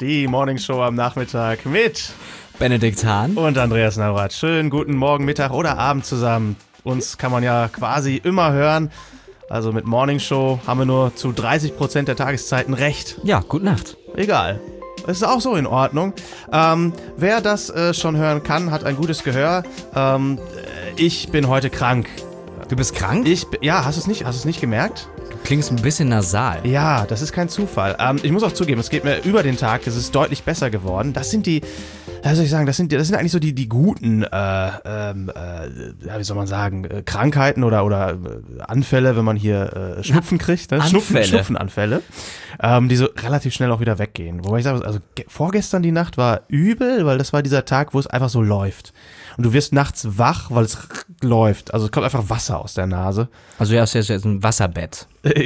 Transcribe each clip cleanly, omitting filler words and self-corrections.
Die Morningshow am Nachmittag mit Benedikt Hahn und Andreas Navrat. Schönen guten Morgen, Mittag oder Abend zusammen. Uns kann man ja quasi immer hören. Also mit Morningshow haben wir nur zu 30% der Tageszeiten recht. Ja, gute Nacht. Egal. Es ist auch so in Ordnung. Wer das schon hören kann, hat ein gutes Gehör. Ich bin heute krank. Du bist krank? Ja, hast du es nicht gemerkt? Du klingst ein bisschen nasal. Ja, das ist kein Zufall. Ich muss auch zugeben, es geht mir über den Tag, es ist deutlich besser geworden. Das sind die, wie soll ich sagen, das sind eigentlich so die guten, wie soll man sagen, Krankheiten oder Anfälle, wenn man hier Schnupfen kriegt, ne? Schnupfenanfälle, die so relativ schnell auch wieder weggehen. Wobei ich sage, also vorgestern die Nacht war übel, weil das war dieser Tag, wo es einfach so läuft. Und du wirst nachts wach, weil es läuft. Also es kommt einfach Wasser aus der Nase. Also ja, es ist jetzt ein Wasserbett.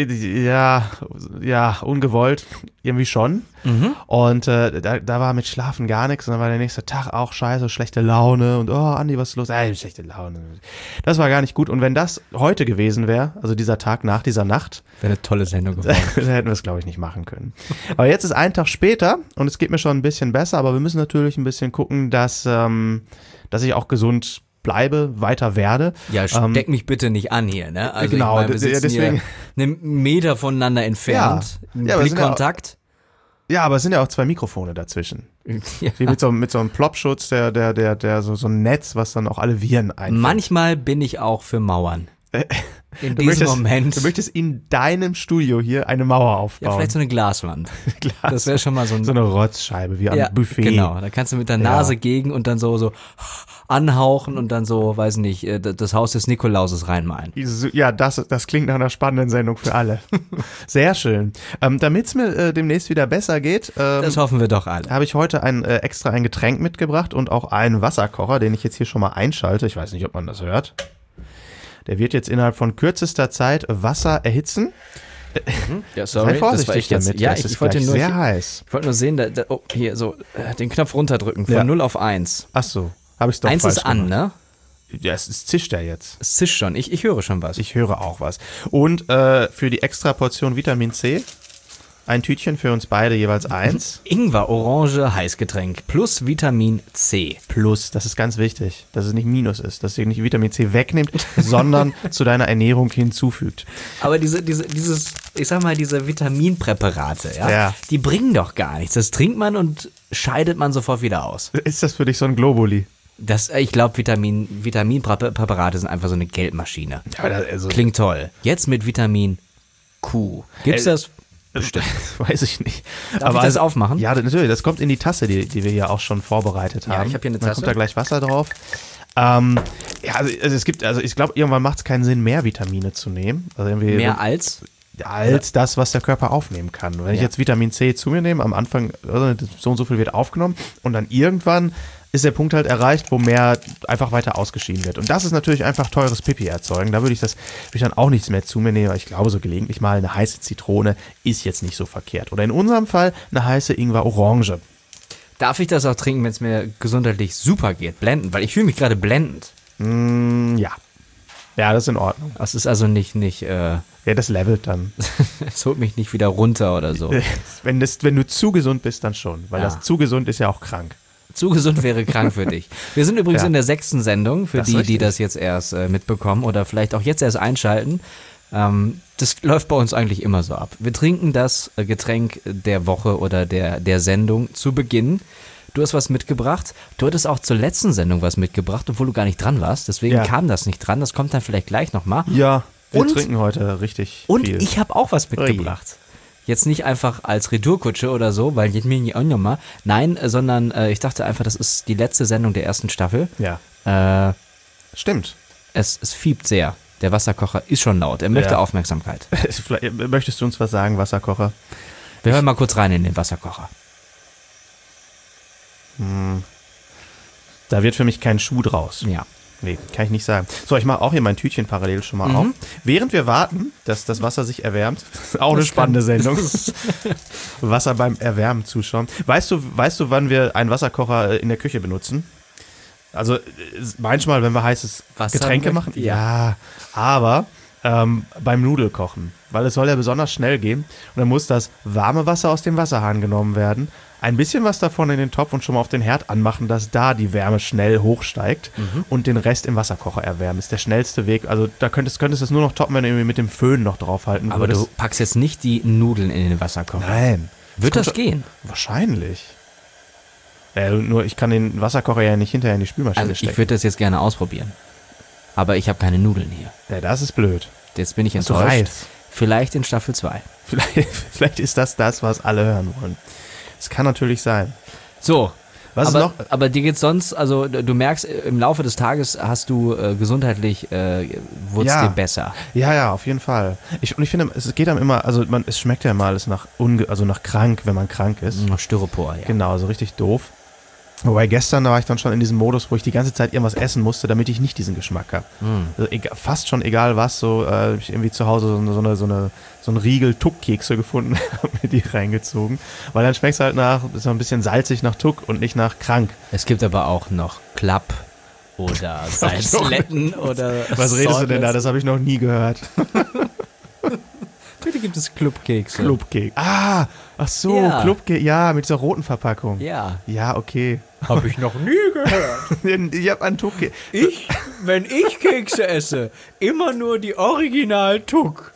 Ja, ungewollt, irgendwie schon. Und da war mit Schlafen gar nichts. Und dann war der nächste Tag auch scheiße, schlechte Laune. Und Andi, was ist los? Schlechte Laune. Das war gar nicht gut. Und wenn das heute gewesen wäre, also dieser Tag nach dieser Nacht, wäre eine tolle Sendung geworden. Dann hätten wir es, glaube ich, nicht machen können. Aber jetzt ist ein Tag später und es geht mir schon ein bisschen besser. Aber wir müssen natürlich ein bisschen gucken, dass ich auch gesund bleibe, weiter werde. Ja, steck mich bitte nicht an hier, ne? Also genau, ich meine, wir sitzen deswegen hier einen Meter voneinander entfernt, Blickkontakt. Ja, aber es sind ja auch zwei Mikrofone dazwischen. Ja. Wie mit so einem Plopschutz, der so ein Netz, was dann auch alle Viren einfängt. Manchmal bin ich auch für Mauern. In Du diesem Moment. Du möchtest in deinem Studio hier eine Mauer aufbauen. Ja, vielleicht so eine Glaswand. Das wäre schon mal so eine Rotzscheibe, wie am Buffet. Genau, da kannst du mit der Nase gegen und dann so anhauchen und dann so, weiß nicht, das Haus des Nikolauses reinmalen. Ja, das klingt nach einer spannenden Sendung für alle. Sehr schön. Damit es mir demnächst wieder besser geht, das hoffen wir doch alle. Habe ich heute extra ein Getränk mitgebracht und auch einen Wasserkocher, den ich jetzt hier schon mal einschalte. Ich weiß nicht, ob man das hört. Der wird jetzt innerhalb von kürzester Zeit Wasser erhitzen. Ja, sorry, sei vorsichtig das war ich jetzt. damit. Ja, es ist ich wollte nur sehr heiß. Ich wollte nur sehen, hier so den Knopf runterdrücken von 0 auf 1. Ach so, habe ich doch 1 falsch ist an, gemacht. ne? Ja, es zischt ja jetzt. Es zischt schon. Ich höre schon was. Ich höre auch was. Und für die extra Portion Vitamin C ein Tütchen für uns beide, jeweils 1. Ingwer, Orange, Heißgetränk plus Vitamin C. Plus, das ist ganz wichtig, dass es nicht Minus ist, dass ihr nicht Vitamin C wegnimmt, sondern zu deiner Ernährung hinzufügt. Aber diese Vitaminpräparate, die bringen doch gar nichts. Das trinkt man und scheidet man sofort wieder aus. Ist das für dich so ein Globuli? Ich glaube, Vitaminpräparate sind einfach so eine Geldmaschine. Ja, klingt toll. Jetzt mit Vitamin Q. Gibt's das? Bestimmt. Weiß ich nicht. Darf ich das aufmachen? Ja, natürlich. Das kommt in die Tasse, die wir ja auch schon vorbereitet haben. Ja, ich habe hier eine Tasse. Dann kommt da gleich Wasser drauf. Ich glaube, irgendwann macht es keinen Sinn, mehr Vitamine zu nehmen. Also irgendwie mehr als? Als das, was der Körper aufnehmen kann. Wenn ich jetzt Vitamin C zu mir nehme, am Anfang so und so viel wird aufgenommen und dann irgendwann ist der Punkt halt erreicht, wo mehr einfach weiter ausgeschieden wird. Und das ist natürlich einfach teures Pipi erzeugen. Da würde ich dann auch nichts mehr zu mir nehmen. Aber ich glaube, so gelegentlich mal eine heiße Zitrone ist jetzt nicht so verkehrt. Oder in unserem Fall eine heiße Ingwer-Orange. Darf ich das auch trinken, wenn es mir gesundheitlich super geht? Blendend, weil ich fühle mich gerade blendend. Ja. Ja, das ist in Ordnung. Das ist also nicht ja, das levelt dann. Es holt mich nicht wieder runter oder so. Wenn du zu gesund bist, dann schon. Weil das zu gesund ist ja auch krank. Zu gesund wäre krank für dich. Wir sind übrigens in der 6. Sendung, für die das jetzt erst mitbekommen oder vielleicht auch jetzt erst einschalten. Das läuft bei uns eigentlich immer so ab. Wir trinken das Getränk der Woche oder der Sendung zu Beginn. Du hast was mitgebracht. Du hattest auch zur letzten Sendung was mitgebracht, obwohl du gar nicht dran warst. Deswegen kam das nicht dran. Das kommt dann vielleicht gleich nochmal. Ja, wir trinken heute richtig viel. Und ich habe auch was mitgebracht. Jetzt nicht einfach als Retourkutsche oder so, weil jetzt mir nicht auch nochmal. Nein, sondern ich dachte einfach, das ist die letzte Sendung der ersten Staffel. Ja. Stimmt. Es fiebt sehr. Der Wasserkocher ist schon laut. Er möchte Aufmerksamkeit. Möchtest du uns was sagen, Wasserkocher? Wir hören mal kurz rein in den Wasserkocher. Da wird für mich kein Schuh draus. Ja. Nee, kann ich nicht sagen. So, ich mache auch hier mein Tütchen parallel schon mal auf. Während wir warten, dass das Wasser sich erwärmt, auch eine spannende Sendung. Wasser beim Erwärmen zuschauen. Weißt du, wann wir einen Wasserkocher in der Küche benutzen? Also manchmal, wenn wir heißes Getränke machen. Ja, aber beim Nudelkochen. weil es soll ja besonders schnell gehen. Und dann muss das warme Wasser aus dem Wasserhahn genommen werden, ein bisschen was davon in den Topf und schon mal auf den Herd anmachen, dass da die Wärme schnell hochsteigt und den Rest im Wasserkocher erwärmen. Ist der schnellste Weg. Also da könntest du es nur noch toppen, wenn du irgendwie mit dem Föhn noch draufhalten Aber würdest. du packst jetzt nicht die Nudeln in den Wasserkocher. Nein. Wird das gehen? Wahrscheinlich. Nur ich kann den Wasserkocher ja nicht hinterher in die Spülmaschine Also stecken. ich würde das jetzt gerne ausprobieren. Aber ich habe keine Nudeln hier. Ja, das ist blöd. Jetzt bin ich Hast du enttäuscht. Reis? Vielleicht in Staffel 2. Vielleicht ist das, was alle hören wollen. Das kann natürlich sein. So. Was ist noch? Aber dir geht's sonst, also du merkst, im Laufe des Tages hast du gesundheitlich, wurde es dir besser. Ja, auf jeden Fall. Ich finde, es geht einem immer, also es schmeckt ja immer alles nach krank, wenn man krank ist. Styropor, ja. Genau, so richtig doof. Wobei gestern, da war ich dann schon in diesem Modus, wo ich die ganze Zeit irgendwas essen musste, damit ich nicht diesen Geschmack habe. Also fast schon egal was, hab ich irgendwie zu Hause so einen Riegel Tuck-Kekse gefunden, habe mir die reingezogen. Weil dann schmeckt es halt ist so ein bisschen salzig nach Tuck und nicht nach krank. Es gibt aber auch noch Klapp oder Salzletten oder Was redest du denn da? Das habe ich noch nie gehört. Bitte gibt es Clubkekse. Clubkeks. Ach so, Ja. Clubkeks. Ja, mit dieser roten Verpackung. Ja. Ja, okay. Habe ich noch nie gehört. Ich habe einen Tuck-Keks. Wenn ich Kekse esse, immer nur die Original-Tuck.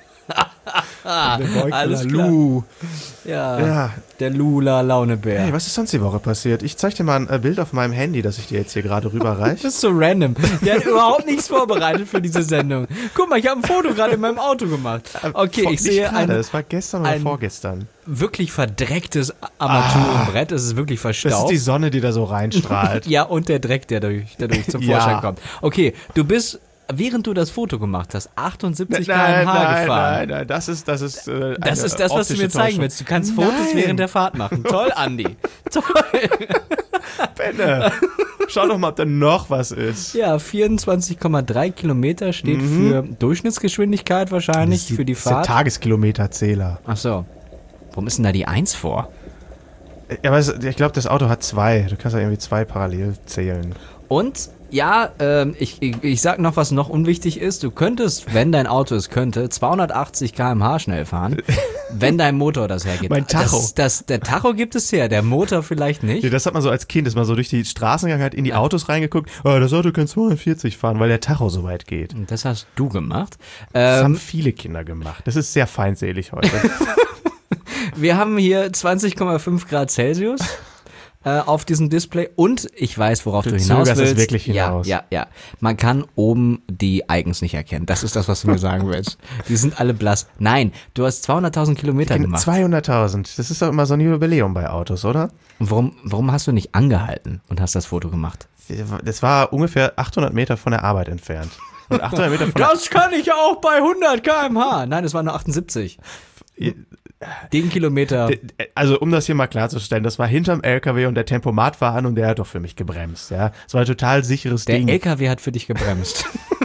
Alles klar. Lu. Ja, der Lula-Launebär. Hey, was ist sonst die Woche passiert? Ich zeig dir mal ein Bild auf meinem Handy, das ich dir jetzt hier gerade rüberreiche. Das ist so random. Der hat überhaupt nichts vorbereitet für diese Sendung. Guck mal, ich habe ein Foto gerade in meinem Auto gemacht. Okay, ich sehe Das war gestern oder vorgestern. wirklich verdrecktes Armaturenbrett. Es ist wirklich verstaubt. Das ist die Sonne, die da so reinstrahlt. Ja, und der Dreck, der dadurch zum Vorschein kommt. Okay, du bist, während du das Foto gemacht hast, 78 km/h gefahren. Nein, das ist Das ist das, was du mir zeigen willst. Du kannst Fotos während der Fahrt machen. Toll, Andi. Toll. Benne. Schau doch mal, ob da noch was ist. Ja, 24,3 Kilometer steht für Durchschnittsgeschwindigkeit wahrscheinlich, für die Das ist der Fahrt. Tageskilometerzähler. Ach so. Warum ist denn da die 1 vor? Ja, aber ich glaube, das Auto hat 2. Du kannst ja irgendwie 2 parallel zählen. Und ja, ich sag noch, was noch unwichtig ist. Du könntest, wenn dein Auto es könnte, 280 km/h schnell fahren, wenn dein Motor das hergibt. Mein Tacho. Der Tacho gibt es her, der Motor vielleicht nicht. Ja, das hat man so als Kind, ist man so durch die Straßen gegangen, hat in die Autos reingeguckt. Oh, das Auto kann 240 fahren, weil der Tacho so weit geht. Und das hast du gemacht. Das haben viele Kinder gemacht. Das ist sehr feindselig heute. Wir haben hier 20,5 Grad Celsius auf diesem Display und ich weiß, worauf du hinaus willst. Es wirklich hinaus. Ja. Man kann oben die Icons nicht erkennen. Das ist das, was du mir sagen willst. Die sind alle blass. Nein, du hast 200.000 Kilometer gemacht. 200.000. Das ist doch immer so ein Jubiläum bei Autos, oder? Und warum hast du nicht angehalten und hast das Foto gemacht? Das war ungefähr 800 Meter von der Arbeit entfernt. Und 800 Meter von Das kann ich auch bei 100 km/h. Nein, es waren nur 78. Den Kilometer. Also um das hier mal klarzustellen, das war hinterm LKW und der Tempomat war an und der hat doch für mich gebremst. Ja, es war ein total sicheres Der Ding. LKW hat für dich gebremst.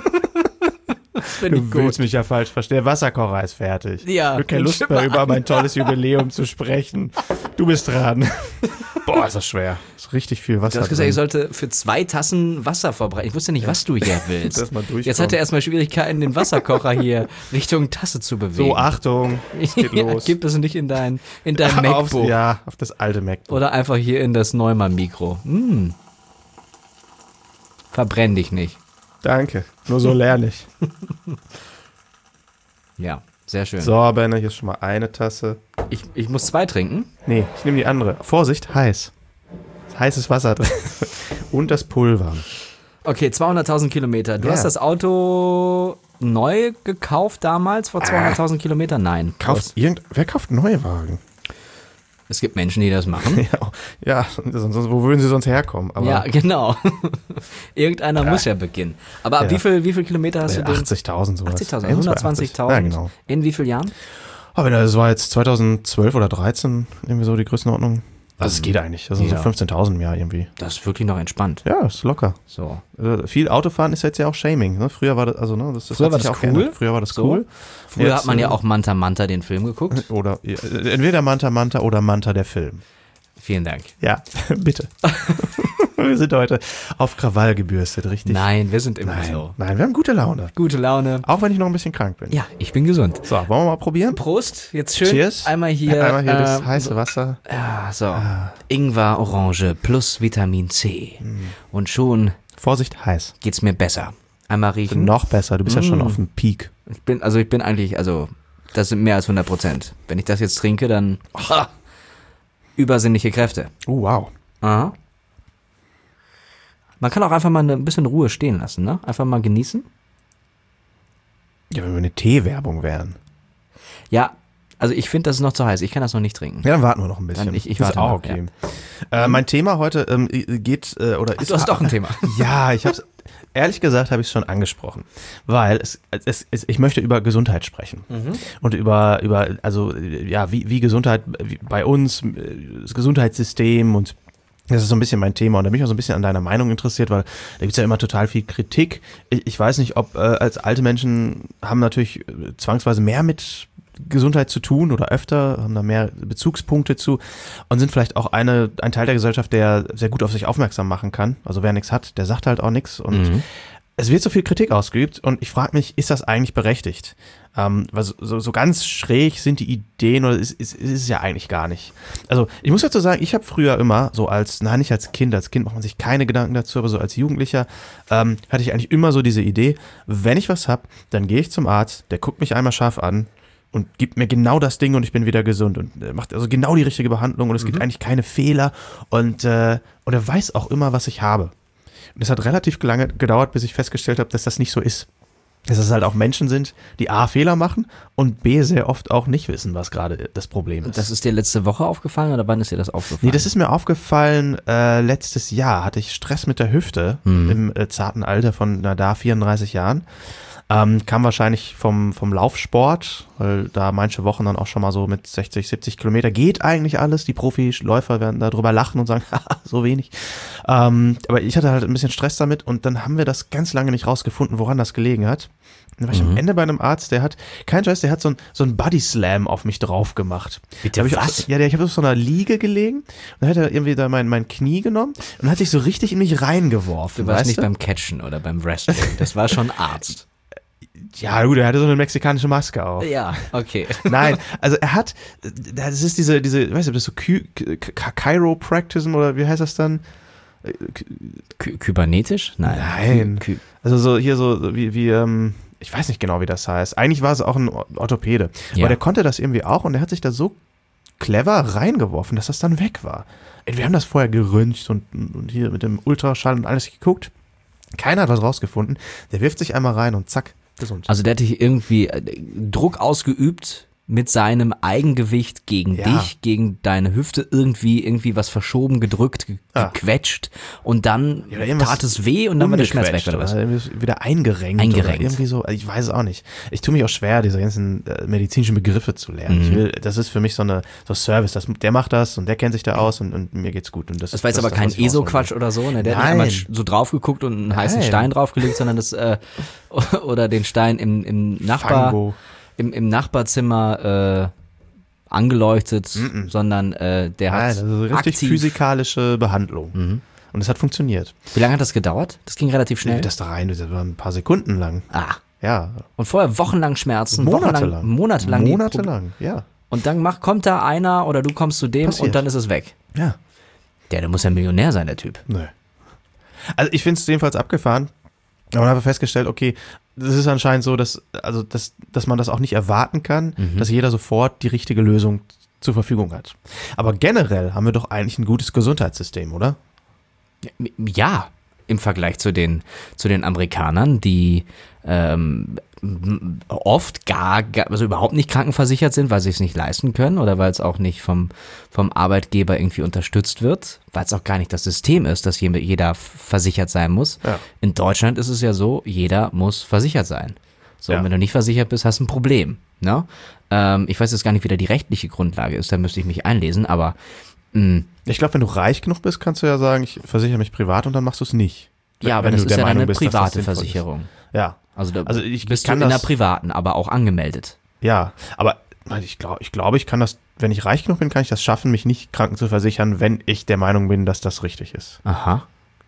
Du willst mich ja falsch verstehen. Der Wasserkocher ist fertig. Ja. Ich habe keine Lust mehr, über mein tolles Jubiläum zu sprechen. Du bist dran. Boah, ist das schwer. Ist richtig viel Wasser Du hast gesagt, ich drin. sollte für 2 Tassen Wasser vorbereiten. Ich wusste nicht, was du hier willst. Dass man durchkommt. Jetzt hat er erstmal Schwierigkeiten, den Wasserkocher hier Richtung Tasse zu bewegen. So, Achtung, es geht Ja, los. gib es nicht in dein MacBook. Auf das alte MacBook. Oder einfach hier in das Neumann-Mikro. Verbrenn dich nicht. Danke, nur so lerne ich. Ja, sehr schön. So, Benne, hier ist schon mal eine Tasse. Ich muss 2 trinken. Nee, ich nehme die andere. Vorsicht, heiß. Heißes Wasser drin. Und das Pulver. Okay, 200.000 Kilometer. Du hast das Auto neu gekauft damals, vor 200.000 Kilometern? Nein. Wer kauft Neuwagen? Es gibt Menschen, die das machen. Ja, sonst, wo würden sie sonst herkommen? Aber Ja, genau. Irgendeiner muss ja beginnen. Aber ab wie viel Kilometer hast du denn? 80.000 sowas. 80.000, Ja, 120.000. Ja, genau. In wie vielen Jahren? Aber das war jetzt 2012 oder 13 irgendwie so die Größenordnung. Also es geht eigentlich. Das sind so 15.000 im Jahr irgendwie. Das ist wirklich noch entspannt. Ja, ist locker. So. Also viel Autofahren ist jetzt ja auch Shaming. Ne? Früher war das, Früher war das auch cool. geändert. Früher war das So. cool. Früher Jetzt, hat man ja auch Manta Manta den Film geguckt. Oder entweder Manta Manta oder Manta der Film. Vielen Dank. Ja, bitte. Wir sind heute auf Krawall gebürstet, richtig? Nein, wir sind immer so. Nein, wir haben gute Laune. Gute Laune. Auch wenn ich noch ein bisschen krank bin. Ja, ich bin gesund. So, wollen wir mal probieren? Prost, jetzt schön. Cheers. Einmal hier das heiße Wasser. Ja, so. Ingwer, Orange plus Vitamin C. Und schon Vorsicht, heiß. geht's mir besser. Einmal riechen. Noch besser, du bist ja schon auf dem Peak. Ich bin eigentlich, das sind mehr als 100%. Wenn ich das jetzt trinke, dann übersinnliche Kräfte. Oh, wow. Aha. Man kann auch einfach mal ein bisschen Ruhe stehen lassen, ne? Einfach mal genießen. Ja, wenn wir eine Teewerbung wären. Ja, also ich finde, das ist noch zu heiß. Ich kann das noch nicht trinken. Ja, dann warten wir noch ein bisschen. Dann ich Das warte ist auch mal, okay. Mein Thema heute geht oder ist. Du hast doch ein Thema. Ja, ehrlich gesagt habe ich es schon angesprochen, weil ich möchte über Gesundheit sprechen und über wie Gesundheit bei uns, das Gesundheitssystem, und das ist so ein bisschen mein Thema, und da bin ich auch so ein bisschen an deiner Meinung interessiert, weil da gibt es ja immer total viel Kritik. Ich weiß nicht, ob als alte Menschen haben natürlich zwangsweise mehr mit Gesundheit zu tun oder öfter, haben da mehr Bezugspunkte zu und sind vielleicht auch ein Teil der Gesellschaft, der sehr gut auf sich aufmerksam machen kann. Also wer nichts hat, der sagt halt auch nichts, und es wird so viel Kritik ausgeübt, und ich frage mich, ist das eigentlich berechtigt? Weil so ganz schräg sind die Ideen, oder ist es ja eigentlich gar nicht. Also ich muss dazu sagen, ich habe früher immer so nicht als Kind macht man sich keine Gedanken dazu, aber so als Jugendlicher hatte ich eigentlich immer so diese Idee, wenn ich was habe, dann gehe ich zum Arzt, der guckt mich einmal scharf an und gibt mir genau das Ding und ich bin wieder gesund und macht also genau die richtige Behandlung, und es gibt eigentlich keine Fehler, und er weiß auch immer, was ich habe. Und es hat relativ lange gedauert, bis ich festgestellt habe, dass das nicht so ist. Dass es halt auch Menschen sind, die A, Fehler machen und B, sehr oft auch nicht wissen, was gerade das Problem ist. Das ist dir letzte Woche aufgefallen, oder wann ist dir das aufgefallen? Nee, das ist mir aufgefallen, letztes Jahr hatte ich Stress mit der Hüfte im zarten Alter von 34 Jahren. Kam wahrscheinlich vom Laufsport, weil da manche Wochen dann auch schon mal so mit 60, 70 Kilometer geht eigentlich alles. Die Profiläufer werden darüber lachen und sagen, haha, so wenig. Aber ich hatte halt ein bisschen Stress damit, und dann haben wir das ganz lange nicht rausgefunden, woran das gelegen hat. Dann war ich am Ende bei einem Arzt, der hat so ein Body Slam auf mich drauf gemacht. Bitte, was? Ich habe auf so einer Liege gelegen, und dann hat er irgendwie da mein Knie genommen und hat sich so richtig in mich reingeworfen. Du warst nicht beim Catchen oder beim Wrestling, das war schon Arzt. Ja, gut, er hatte so eine mexikanische Maske auf. Ja, okay. Nein, also das ist diese, weißt du, das ist so Chiropractism, oder wie heißt das dann? Kybernetisch? Nein. Also so hier so wie ich weiß nicht genau, wie das heißt. Eigentlich war es auch ein Orthopäde. Ja. Aber der konnte das irgendwie auch, und der hat sich da so clever reingeworfen, dass das dann weg war. Wir haben das vorher geröntgt und hier mit dem Ultraschall und alles geguckt. Keiner hat was rausgefunden. Der wirft sich einmal rein und zack, gesund. Also der hat dich irgendwie Druck ausgeübt mit seinem Eigengewicht gegen dich, gegen deine Hüfte, irgendwie was verschoben, gedrückt, gequetscht, und dann tat es weh und dann war der Schmerz weg, oder was? Wieder eingerenkt. Oder irgendwie so, ich weiß es auch nicht. Ich tue mich auch schwer, diese ganzen medizinischen Begriffe zu lernen. Das ist für mich so Service, der macht das und der kennt sich da aus, und mir geht's gut. Und das war jetzt aber kein ESO-Quatsch oder so, ne? Der hat nicht einmal so drauf geguckt und einen heißen Stein draufgelegt, sondern das, oder den Stein im im Nachbarzimmer angeleuchtet, sondern der hat das ist richtig physikalische Behandlung. Und es hat funktioniert. Wie lange hat das gedauert? Das ging relativ schnell. Das da rein, das war ein paar Sekunden lang. Ah. Ja. Und vorher wochenlang Schmerzen. Monatelang, ja. Und dann kommt da einer, oder du kommst zu dem, und dann ist es weg. Ja. Der muss ja Millionär sein, der Typ. Nö. Also ich finde es jedenfalls abgefahren. Aber man hat einfach festgestellt, okay, das ist anscheinend so, dass man das auch nicht erwarten kann, dass jeder sofort die richtige Lösung zur Verfügung hat. Aber generell haben wir doch eigentlich ein gutes Gesundheitssystem, oder? Ja, im Vergleich zu den Amerikanern, die oft also überhaupt nicht krankenversichert sind, weil sie es nicht leisten können oder weil es auch nicht vom Arbeitgeber irgendwie unterstützt wird, weil es auch gar nicht das System ist, dass jeder versichert sein muss. Ja. In Deutschland ist es ja so, jeder muss versichert sein. So, und wenn du nicht versichert bist, hast du ein Problem. Ne? Ich weiß jetzt gar nicht, wie da die rechtliche Grundlage ist, da müsste ich mich einlesen, aber ich glaube, wenn du reich genug bist, kannst du ja sagen, ich versichere mich privat, und dann machst du es nicht. Ja, aber das ist ja eine private Versicherung. Ja. Also bist du in der privaten, aber auch angemeldet. Ja, aber ich glaube, ich kann das, wenn ich reich genug bin, kann ich das schaffen, mich nicht kranken zu versichern, wenn ich der Meinung bin, dass das richtig ist. Aha.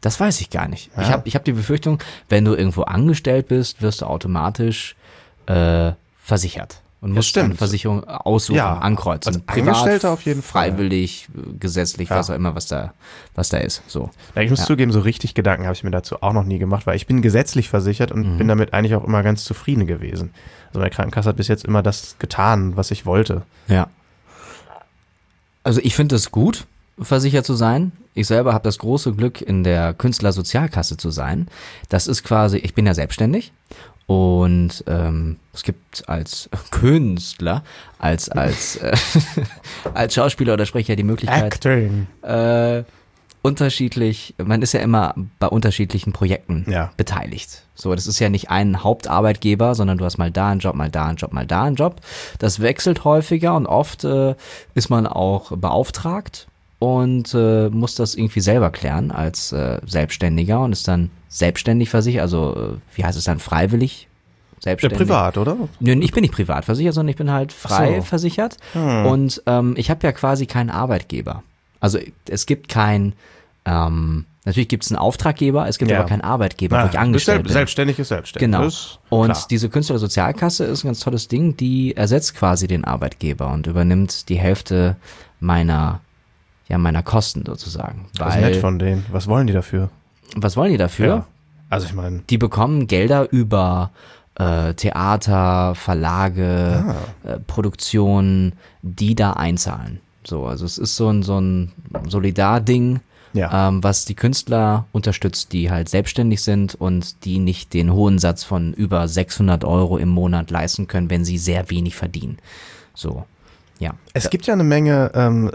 Das weiß ich gar nicht. Ja. Ich hab die Befürchtung, wenn du irgendwo angestellt bist, wirst du automatisch versichert. Und musst eine Versicherung aussuchen, ankreuzen. Als Angestellter auf jeden Fall. Freiwillig, gesetzlich, was auch immer, was da ist. So. Ja, ich muss zugeben, so richtig Gedanken habe ich mir dazu auch noch nie gemacht, weil ich bin gesetzlich versichert und bin damit eigentlich auch immer ganz zufrieden gewesen. Also meine Krankenkasse hat bis jetzt immer das getan, was ich wollte. Ja. Also ich finde es gut, versichert zu sein. Ich selber habe das große Glück, in der Künstlersozialkasse zu sein. Das ist quasi, ich bin ja selbstständig. Und es gibt als Künstler, als Schauspieler oder Sprecher die Möglichkeit, Acting. unterschiedlich, man ist ja immer bei unterschiedlichen Projekten beteiligt. So, das ist ja nicht ein Hauptarbeitgeber, sondern du hast mal da einen Job, mal da einen Job, mal da einen Job. Das wechselt häufiger und oft ist man auch beauftragt und muss das irgendwie selber klären als Selbstständiger und ist dann selbstständig versichert, also wie heißt es dann, freiwillig selbstständig? Ja, privat, oder? Nö, ich bin nicht privat versichert, sondern ich bin halt frei versichert und ich habe ja quasi keinen Arbeitgeber. Also es gibt natürlich gibt es einen Auftraggeber, es gibt aber keinen Arbeitgeber, wo ich angestellt bin. Selbstständig ist selbstständig. Genau. Und klar. diese Künstlersozialkasse ist ein ganz tolles Ding, die ersetzt quasi den Arbeitgeber und übernimmt die Hälfte meiner Kosten sozusagen. Das ist nett von denen. Was wollen die dafür? Was wollen die dafür? Ja. Also ich meine, die bekommen Gelder über Theater, Verlage, Produktionen, die da einzahlen. So, also es ist so ein Solidar-Ding, was die Künstler unterstützt, die halt selbstständig sind und die nicht den hohen Satz von über 600 € im Monat leisten können, wenn sie sehr wenig verdienen. So. Ja. Es gibt ja eine Menge,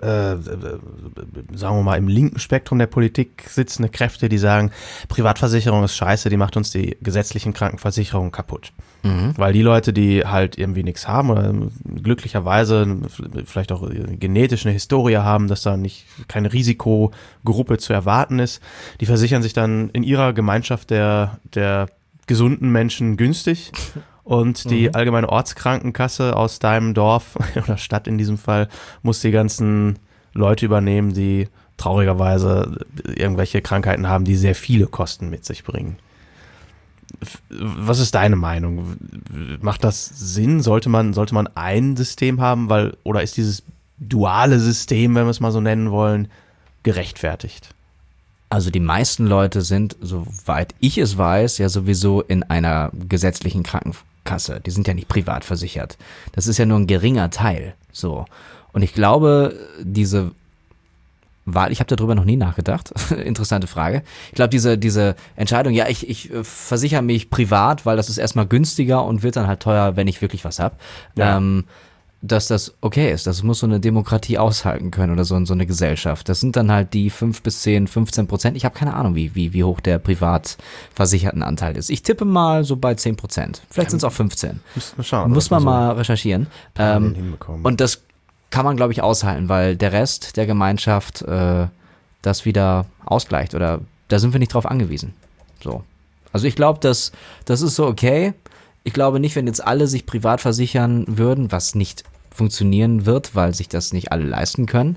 sagen wir mal, im linken Spektrum der Politik sitzende Kräfte, die sagen, Privatversicherung ist scheiße, die macht uns die gesetzlichen Krankenversicherungen kaputt. Weil die Leute, die halt irgendwie nichts haben oder glücklicherweise vielleicht auch genetisch eine Historie haben, dass da keine Risikogruppe zu erwarten ist, die versichern sich dann in ihrer Gemeinschaft der gesunden Menschen günstig. Und die allgemeine Ortskrankenkasse aus deinem Dorf oder Stadt in diesem Fall muss die ganzen Leute übernehmen, die traurigerweise irgendwelche Krankheiten haben, die sehr viele Kosten mit sich bringen. Was ist deine Meinung? Macht das Sinn? Sollte man ein System haben, oder ist dieses duale System, wenn wir es mal so nennen wollen, gerechtfertigt? Also die meisten Leute sind, soweit ich es weiß, ja sowieso in einer gesetzlichen Krankenkasse. Die sind ja nicht privat versichert. Das ist ja nur ein geringer Teil. So. Und ich glaube, diese Wahl, ich habe darüber noch nie nachgedacht. Interessante Frage. Ich glaube, diese Entscheidung, ich versichere mich privat, weil das ist erstmal günstiger und wird dann halt teuer, wenn ich wirklich was habe. Ja. Dass das okay ist. Das muss so eine Demokratie aushalten können oder so eine Gesellschaft. Das sind dann halt die 5 bis 10, 15%. Ich habe keine Ahnung, wie hoch der privat versicherten Anteil ist. Ich tippe mal so bei 10%. Vielleicht sind es auch 15. Muss man mal recherchieren. Und das kann man, glaube ich, aushalten, weil der Rest der Gemeinschaft das wieder ausgleicht. Oder da sind wir nicht drauf angewiesen. So. Also ich glaube, das ist so okay. Ich glaube nicht, wenn jetzt alle sich privat versichern würden, was nicht funktionieren wird, weil sich das nicht alle leisten können,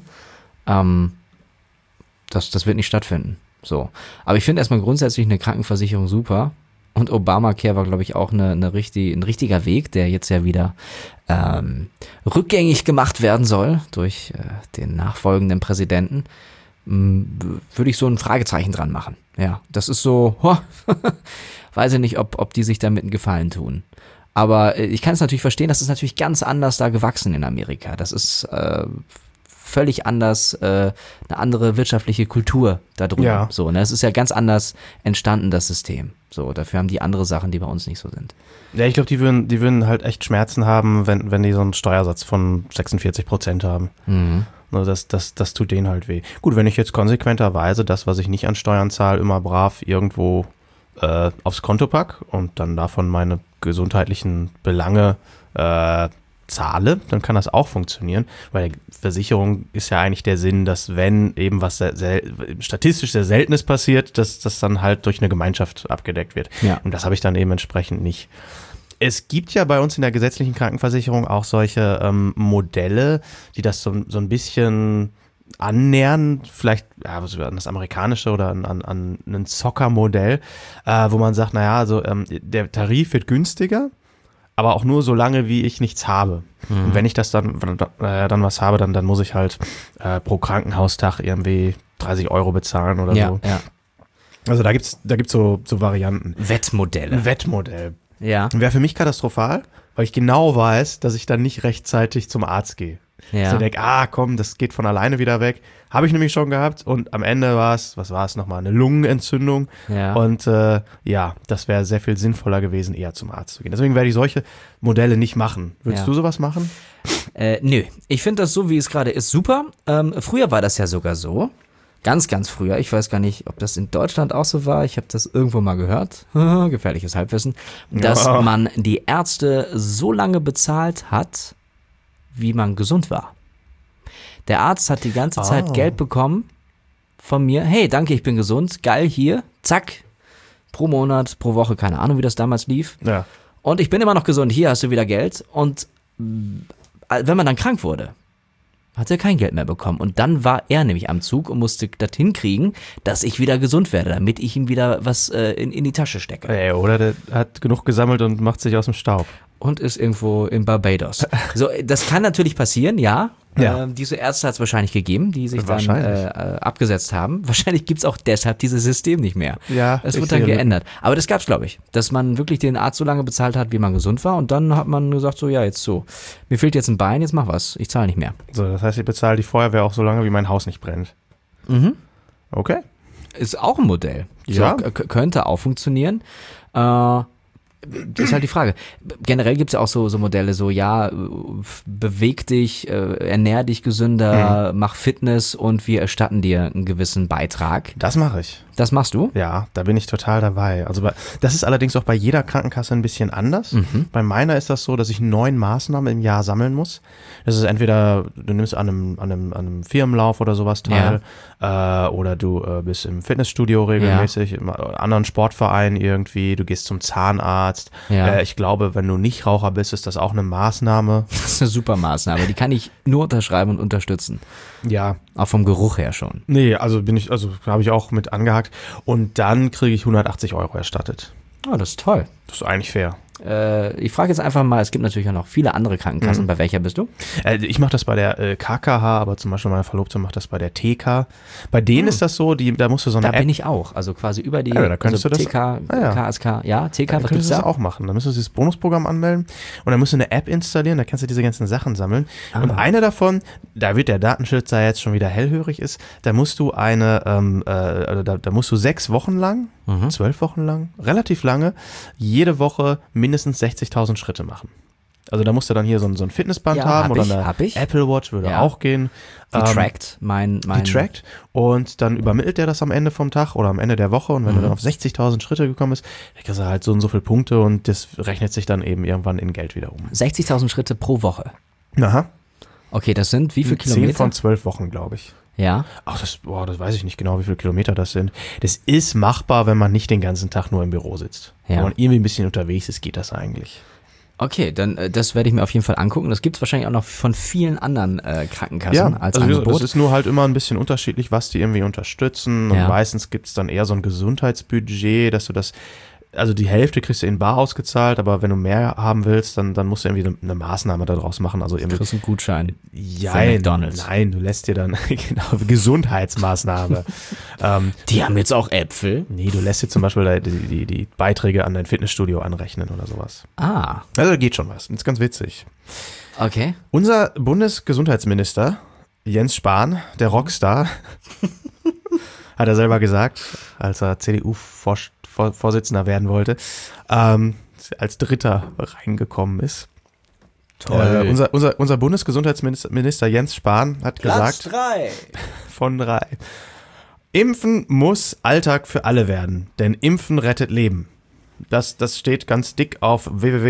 das wird nicht stattfinden. So. Aber ich finde erstmal grundsätzlich eine Krankenversicherung super. Und Obamacare war, glaube ich, auch ein richtiger Weg, der jetzt ja wieder rückgängig gemacht werden soll durch den nachfolgenden Präsidenten. Würde ich so ein Fragezeichen dran machen. Ja, das ist so, weiß ich nicht, ob die sich damit einen Gefallen tun. Aber ich kann es natürlich verstehen, das ist natürlich ganz anders da gewachsen in Amerika. Das ist völlig anders, eine andere wirtschaftliche Kultur da drüben. Ja. So, ne? Es ist ja ganz anders entstanden, das System. So, dafür haben die andere Sachen, die bei uns nicht so sind. Ja, ich glaube, die würden halt echt Schmerzen haben, wenn die so einen Steuersatz von 46% haben. Mhm. Das tut denen halt weh. Gut, wenn ich jetzt konsequenterweise das, was ich nicht an Steuern zahle, immer brav irgendwo aufs Konto pack und dann davon meine gesundheitlichen Belange zahle, dann kann das auch funktionieren, weil Versicherung ist ja eigentlich der Sinn, dass wenn eben was statistisch sehr Seltenes passiert, dass das dann halt durch eine Gemeinschaft abgedeckt wird. Ja. Und das habe ich dann eben entsprechend nicht. Es gibt ja bei uns in der gesetzlichen Krankenversicherung auch solche Modelle, die das so ein bisschen annähern, vielleicht an das amerikanische oder an ein Soccer-Modell, wo man sagt, naja, also der Tarif wird günstiger, aber auch nur so lange, wie ich nichts habe. Und wenn ich das dann was habe, dann muss ich halt pro Krankenhaustag irgendwie 30 € bezahlen oder so. Ja. Also da gibt's so Varianten. Wettmodelle. Ein Wettmodell. Ja. Wäre für mich katastrophal, weil ich genau weiß, dass ich dann nicht rechtzeitig zum Arzt gehe. Ja. Also ich denke, komm, das geht von alleine wieder weg. Habe ich nämlich schon gehabt und am Ende war es, was war es nochmal, eine Lungenentzündung. Ja. Und das wäre sehr viel sinnvoller gewesen, eher zum Arzt zu gehen. Deswegen werde ich solche Modelle nicht machen. Würdest du sowas machen? Nö, ich finde das so, wie es gerade ist, super. Früher war das ja sogar so. Ganz, ganz früher. Ich weiß gar nicht, ob das in Deutschland auch so war. Ich habe das irgendwo mal gehört. Gefährliches Halbwissen. Dass man die Ärzte so lange bezahlt hat, wie man gesund war. Der Arzt hat die ganze Zeit Geld bekommen von mir. Hey, danke, ich bin gesund. Geil, hier. Zack. Pro Monat, pro Woche. Keine Ahnung, wie das damals lief. Ja. Und ich bin immer noch gesund. Hier hast du wieder Geld. Und wenn man dann krank wurde, hat er kein Geld mehr bekommen. Und dann war er nämlich am Zug und musste das hinkriegen, dass ich wieder gesund werde, damit ich ihm wieder was in die Tasche stecke. Oder der hat genug gesammelt und macht sich aus dem Staub. Und ist irgendwo in Barbados. So, das kann natürlich passieren, ja. Diese Ärzte hat es wahrscheinlich gegeben, die sich dann abgesetzt haben. Wahrscheinlich gibt es auch deshalb dieses System nicht mehr. Ja, es wird dann geändert. Aber das gab's, glaube ich, dass man wirklich den Arzt so lange bezahlt hat, wie man gesund war. Und dann hat man gesagt, so, ja, jetzt so, mir fehlt jetzt ein Bein, jetzt mach was. Ich zahle nicht mehr. So, das heißt, ich bezahle die Feuerwehr auch so lange, wie mein Haus nicht brennt. Mhm. Okay. Ist auch ein Modell. Ja. So, könnte auch funktionieren. Das ist halt die Frage. Generell gibt es ja auch so Modelle, so beweg dich, ernähr dich gesünder, mach Fitness und wir erstatten dir einen gewissen Beitrag. Das mache ich. Das machst du? Ja, da bin ich total dabei. Also das ist allerdings auch bei jeder Krankenkasse ein bisschen anders. Bei meiner ist das so, dass ich 9 Maßnahmen im Jahr sammeln muss. Das ist entweder, du nimmst an einem Firmenlauf oder sowas teil, oder du bist im Fitnessstudio regelmäßig, im anderen Sportverein irgendwie, du gehst zum Zahnarzt. Ja. Ich glaube, wenn du nicht Raucher bist, ist das auch eine Maßnahme. Das ist eine super Maßnahme, die kann ich nur unterschreiben und unterstützen. Ja. Auch vom Geruch her schon. Nee, also habe ich auch mit angehakt. Und dann kriege ich 180 € erstattet. Oh, das ist toll. Das ist eigentlich fair. Ich frage jetzt einfach mal, es gibt natürlich auch noch viele andere Krankenkassen. Bei welcher bist du? Ich mache das bei der KKH, aber zum Beispiel meine Verlobte macht das bei der TK. Bei denen ist das so, da musst du so eine Da App. bin ich auch, also quasi über die da könntest du das, TK, KSK, TK, was gibt's du das da? auch machen. Da müsstest du dieses Bonusprogramm anmelden und dann musst du eine App installieren, da kannst du diese ganzen Sachen sammeln. Und eine davon, da wird der Datenschützer jetzt schon wieder hellhörig ist, da musst du da musst du 6 Wochen lang, 12 Wochen lang, relativ lange, jede Woche mindestens 60.000 Schritte machen. Also da musst du dann hier so ein Fitnessband haben oder eine Apple Watch würde auch gehen. Die trackt Die trackt und dann übermittelt der das am Ende vom Tag oder am Ende der Woche und wenn du dann auf 60.000 Schritte gekommen bist, dann kriegst du halt so und so viele Punkte und das rechnet sich dann eben irgendwann in Geld wieder um. 60.000 Schritte pro Woche? Aha. Okay, das sind wie viele Kilometer? 10 von 12 Wochen, glaube ich. Ja. Ach, das weiß ich nicht genau, wie viele Kilometer das sind. Das ist machbar, wenn man nicht den ganzen Tag nur im Büro sitzt. Ja. Wenn man irgendwie ein bisschen unterwegs ist, geht das eigentlich. Okay, dann das werde ich mir auf jeden Fall angucken. Das gibt es wahrscheinlich auch noch von vielen anderen Krankenkassen als Angebot. Das ist nur halt immer ein bisschen unterschiedlich, was die irgendwie unterstützen. Und meistens gibt es dann eher so ein Gesundheitsbudget, dass du also die Hälfte kriegst du in bar ausgezahlt, aber wenn du mehr haben willst, dann musst du irgendwie eine Maßnahme daraus machen. Also irgendwie, du kriegst einen Gutschein für McDonald's. Nein, du lässt dir dann, genau, Gesundheitsmaßnahme. Die haben jetzt auch Äpfel? Nee, du lässt dir zum Beispiel die Beiträge an dein Fitnessstudio anrechnen oder sowas. Ah. Also da geht schon was. Das ist ganz witzig. Okay. Unser Bundesgesundheitsminister, Jens Spahn, der Rockstar, hat er selber gesagt, als er CDU-Vorsitzender werden wollte, als Dritter reingekommen ist. Toll. Unser Bundesgesundheitsminister Jens Spahn hat gesagt, Platz 3 von 3. Impfen muss Alltag für alle werden, denn Impfen rettet Leben. Das steht ganz dick auf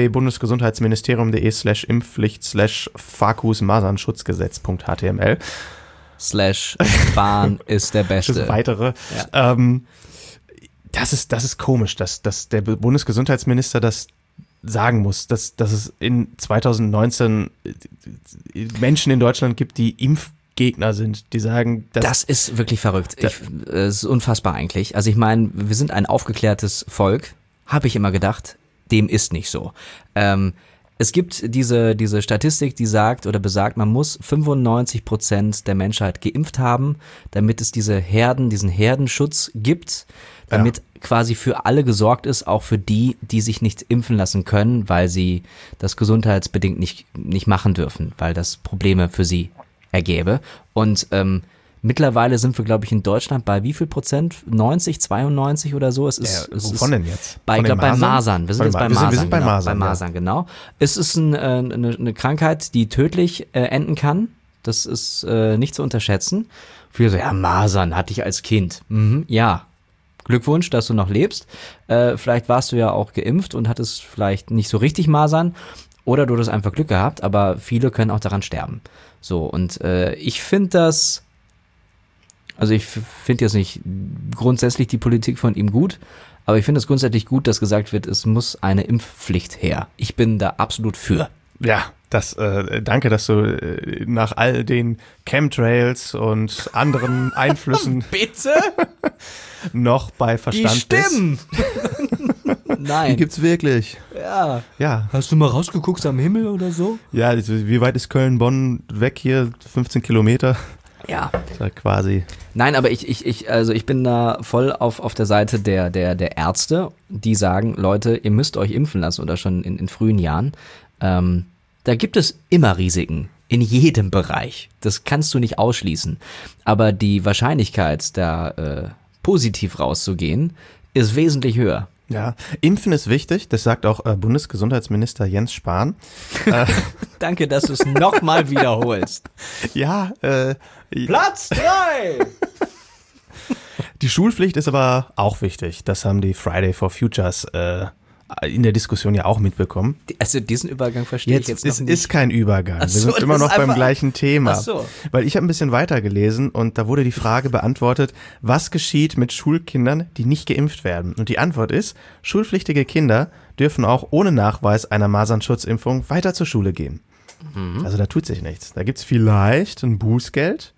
www.bundesgesundheitsministerium.de/impfpflicht/Fakus-Masernschutzgesetz.html. /Spahn ist der Beste. Das Weitere. Ja. Das ist komisch, dass der Bundesgesundheitsminister das sagen muss, dass es in 2019 Menschen in Deutschland gibt, die Gegner sind, die sagen, das ist wirklich verrückt. Es ist unfassbar eigentlich. Also ich meine, wir sind ein aufgeklärtes Volk, habe ich immer gedacht, dem ist nicht so. Es gibt diese Statistik, die sagt oder besagt, man muss 95% der Menschheit geimpft haben, damit es diesen Herdenschutz gibt, damit quasi für alle gesorgt ist, auch für die, die sich nicht impfen lassen können, weil sie das gesundheitsbedingt nicht machen dürfen, weil das Probleme für sie ergäbe. Und mittlerweile sind wir, glaube ich, in Deutschland bei wie viel Prozent? 90, 92 oder so? Wovon denn jetzt? Ich glaube bei Masern. Wir sind jetzt bei Masern. Wir sind bei Masern. Bei Masern, genau. Es ist eine Krankheit, die tödlich enden kann. Das ist nicht zu unterschätzen. Viele so, ja, Masern hatte ich als Kind. Ja, Glückwunsch, dass du noch lebst. Vielleicht warst du ja auch geimpft und hattest vielleicht nicht so richtig Masern. Oder du hast einfach Glück gehabt, aber viele können auch daran sterben. So, und ich finde ich finde jetzt nicht grundsätzlich die Politik von ihm gut, aber ich finde es grundsätzlich gut, dass gesagt wird, es muss eine Impfpflicht her. Ich bin da absolut für. Ja, danke, dass du nach all den Chemtrails und anderen Einflüssen bitte noch bei Verstand bist. Die stimmen! Nein. Die gibt's wirklich. Ja. Hast du mal rausgeguckt am Himmel oder so? Ja, wie weit ist Köln-Bonn weg hier? 15 Kilometer? Ja. Ja, quasi. Nein, aber ich bin da voll auf der Seite der Ärzte, die sagen, Leute, ihr müsst euch impfen lassen oder schon in frühen Jahren. Da gibt es immer Risiken. In jedem Bereich. Das kannst du nicht ausschließen. Aber die Wahrscheinlichkeit, da positiv rauszugehen, ist wesentlich höher. Ja, Impfen ist wichtig, das sagt auch Bundesgesundheitsminister Jens Spahn. Danke, dass du es nochmal wiederholst. Ja, Platz 3! Die Schulpflicht ist aber auch wichtig. Das haben die Friday for Futures in der Diskussion ja auch mitbekommen. Also diesen Übergang verstehe ich jetzt noch nicht. Es ist kein Übergang. Wir sind immer noch beim gleichen Thema. Ach so. Weil ich habe ein bisschen weiter gelesen und da wurde die Frage beantwortet, was geschieht mit Schulkindern, die nicht geimpft werden? Und die Antwort ist, schulpflichtige Kinder dürfen auch ohne Nachweis einer Masernschutzimpfung weiter zur Schule gehen. Also da tut sich nichts. Da gibt es vielleicht ein Bußgeld,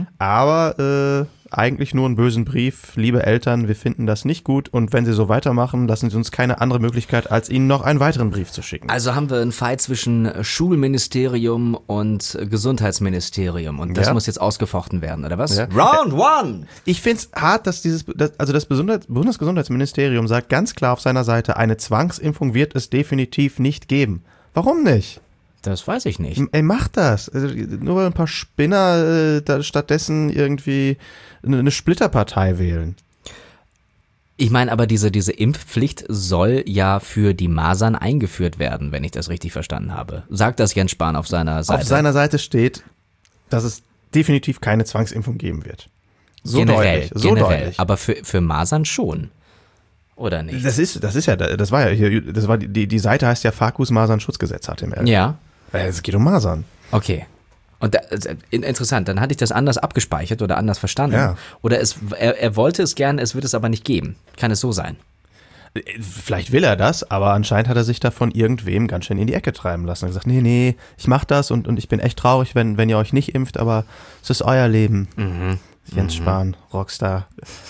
aber eigentlich nur einen bösen Brief. Liebe Eltern, wir finden das nicht gut und wenn sie so weitermachen, lassen sie uns keine andere Möglichkeit, als ihnen noch einen weiteren Brief zu schicken. Also haben wir einen Fight zwischen Schulministerium und Gesundheitsministerium und das muss jetzt ausgefochten werden, oder was? Ja. Round 1! Ich finde es hart, dass das Bundesgesundheitsministerium sagt ganz klar auf seiner Seite, eine Zwangsimpfung wird es definitiv nicht geben. Warum nicht? Das weiß ich nicht. Ey, mach das. Also, nur weil ein paar Spinner da stattdessen irgendwie eine Splitterpartei wählen. Ich meine, aber diese Impfpflicht soll ja für die Masern eingeführt werden, wenn ich das richtig verstanden habe. Sagt das Jens Spahn auf seiner Seite? Auf seiner Seite steht, dass es definitiv keine Zwangsimpfung geben wird. So generell, deutlich. Aber für Masern schon. Oder nicht? Das war die Seite heißt ja Fakus Masernschutzgesetz HTML. Ja. Es geht um Masern. Okay. Und interessant, dann hatte ich das anders abgespeichert oder anders verstanden. Ja. Oder er wollte es gerne, es wird es aber nicht geben. Kann es so sein? Vielleicht will er das, aber anscheinend hat er sich da von irgendwem ganz schön in die Ecke treiben lassen. Er hat gesagt, nee, ich mach das und ich bin echt traurig, wenn ihr euch nicht impft, aber es ist euer Leben. Jens Spahn, Rockstar.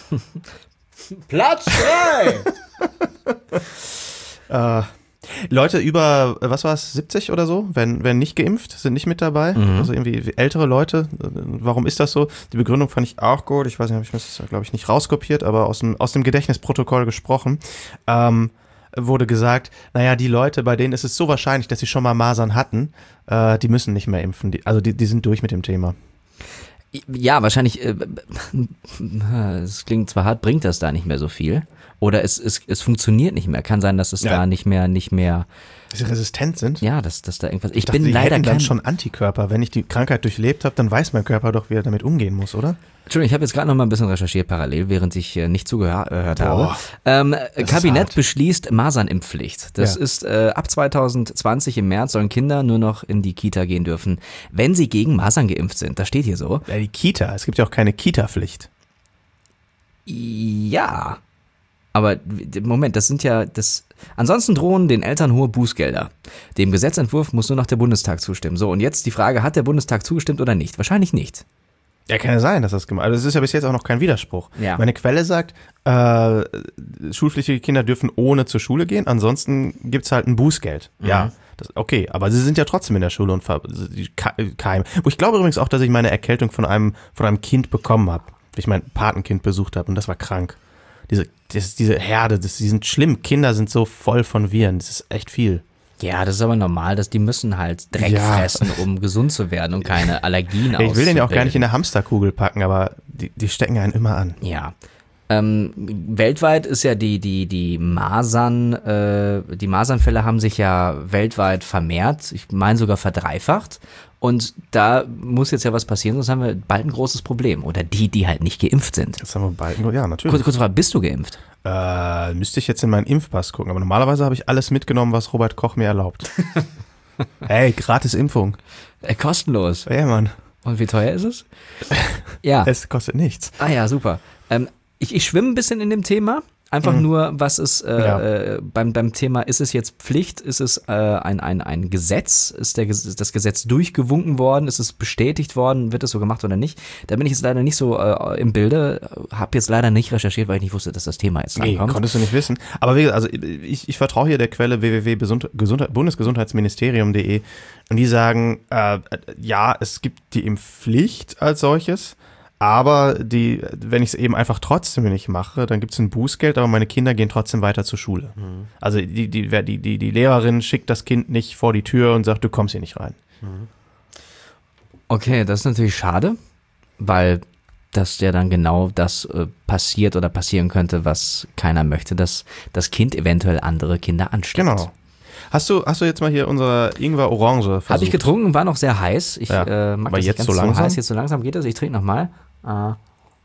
Platz 3! Leute über, was war es, 70 oder so, werden nicht geimpft, sind nicht mit dabei. Also irgendwie ältere Leute. Warum ist das so? Die Begründung fand ich auch gut. Ich weiß nicht, habe ich mir das, glaube ich, nicht rauskopiert, aber aus dem Gedächtnisprotokoll gesprochen. Wurde gesagt, naja, die Leute, bei denen ist es so wahrscheinlich, dass sie schon mal Masern hatten, die müssen nicht mehr impfen. Die sind durch mit dem Thema. Ja, wahrscheinlich, es klingt zwar hart, bringt das da nicht mehr so viel. Oder es funktioniert nicht mehr. Kann sein, dass es da nicht mehr. Dass sie resistent sind? Ja, dass da irgendwas. Ich dachte, bin leider dann schon Antikörper. Wenn ich die Krankheit durchlebt habe, dann weiß mein Körper doch, wie er damit umgehen muss, oder? Entschuldigung, ich habe jetzt gerade noch mal ein bisschen recherchiert parallel, während ich nicht zugehört habe. Kabinett beschließt Masernimpfpflicht. Das ist ab 2020 im März sollen Kinder nur noch in die Kita gehen dürfen, wenn sie gegen Masern geimpft sind. Das steht hier so. Ja, die Kita. Es gibt ja auch keine Kita-Pflicht. Ja. Aber Moment, ansonsten drohen den Eltern hohe Bußgelder. Dem Gesetzentwurf muss nur noch der Bundestag zustimmen. So, und jetzt die Frage, hat der Bundestag zugestimmt oder nicht? Wahrscheinlich nicht. Ja, kann ja sein, dass das gemacht wird. Also es ist ja bis jetzt auch noch kein Widerspruch. Ja. Meine Quelle sagt, schulpflichtige Kinder dürfen ohne zur Schule gehen, ansonsten gibt es halt ein Bußgeld. Ja, okay, aber sie sind ja trotzdem in der Schule und keimen. Wo ich glaube übrigens auch, dass ich meine Erkältung von einem Kind bekommen habe, weil ich mein Patenkind besucht habe und das war krank. Diese Herde, die sind schlimm. Kinder sind so voll von Viren, das ist echt viel. Ja, das ist aber normal, dass die müssen halt Dreck fressen, um gesund zu werden und keine Allergien auszubilden. Ich will den ja auch gar nicht in eine Hamsterkugel packen, aber die stecken einen immer an. Ja. Weltweit ist ja die Masernfälle haben sich ja weltweit vermehrt, ich meine sogar verdreifacht. Und da muss jetzt ja was passieren, sonst haben wir bald ein großes Problem. Oder die halt nicht geimpft sind. Jetzt haben wir bald, ja, natürlich. Kurze Frage, bist du geimpft? Müsste ich jetzt in meinen Impfpass gucken, aber normalerweise habe ich alles mitgenommen, was Robert Koch mir erlaubt. Hey, gratis Impfung. Kostenlos. Ja, Mann. Und wie teuer ist es? Ja. Es kostet nichts. Ah ja, super. Ich schwimme ein bisschen in dem Thema. Einfach nur, was ist beim Thema, ist es jetzt Pflicht, ist es ein Gesetz, ist das Gesetz durchgewunken worden, ist es bestätigt worden, wird es so gemacht oder nicht? Da bin ich jetzt leider nicht so im Bilde, habe jetzt leider nicht recherchiert, weil ich nicht wusste, dass das Thema jetzt rankommt. Nee, konntest du nicht wissen. Aber wie gesagt, also ich vertraue hier der Quelle www.bundesgesundheitsministerium.de und die sagen, ja, es gibt die Impfpflicht als solches. Aber wenn ich es eben einfach trotzdem nicht mache, dann gibt es ein Bußgeld, aber meine Kinder gehen trotzdem weiter zur Schule. Mhm. Also die Lehrerin schickt das Kind nicht vor die Tür und sagt, du kommst hier nicht rein. Mhm. Okay, das ist natürlich schade, weil das ja dann genau das passiert oder passieren könnte, was keiner möchte, dass das Kind eventuell andere Kinder ansteckt. Genau. Hast du jetzt mal hier unsere Ingwer-Orange versucht? Habe ich getrunken, war noch sehr heiß. Ich mag aber das jetzt nicht so langsam? heiß. Jetzt so langsam geht das. Ich trinke nochmal. Ja,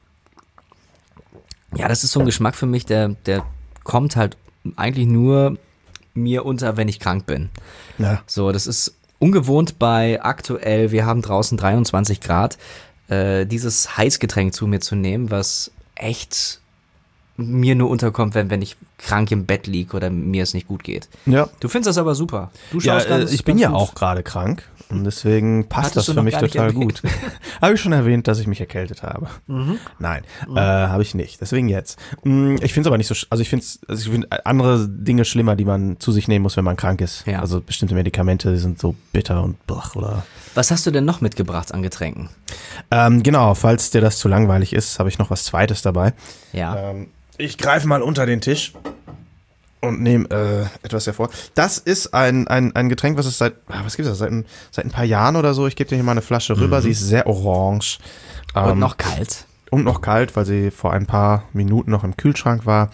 das ist so ein Geschmack für mich, der kommt halt eigentlich nur mir unter, wenn ich krank bin. Ja. So, das ist ungewohnt bei aktuell, wir haben draußen 23 Grad, dieses Heißgetränk zu mir zu nehmen, was echt mir nur unterkommt, wenn ich krank im Bett liege oder mir es nicht gut geht. Ja. Du findest das aber super. Du schaust ich bin ja auch gerade krank und deswegen passt das für mich total gut. Habe ich schon erwähnt, dass ich mich erkältet habe? Mhm. Nein, habe ich nicht. Deswegen jetzt. Ich finde es aber nicht so, ich finde andere Dinge schlimmer, die man zu sich nehmen muss, wenn man krank ist. Ja. Also bestimmte Medikamente, die sind so bitter und blach, oder. Was hast du denn noch mitgebracht an Getränken? Genau, falls dir das zu langweilig ist, habe ich noch was Zweites dabei. Ja. Ich greife mal unter den Tisch und nehme etwas hervor. Das ist ein Getränk, was es seit ein paar Jahren oder so. Ich gebe dir hier mal eine Flasche rüber. Sie ist sehr orange. Und noch kalt. Und noch kalt, weil sie vor ein paar Minuten noch im Kühlschrank war.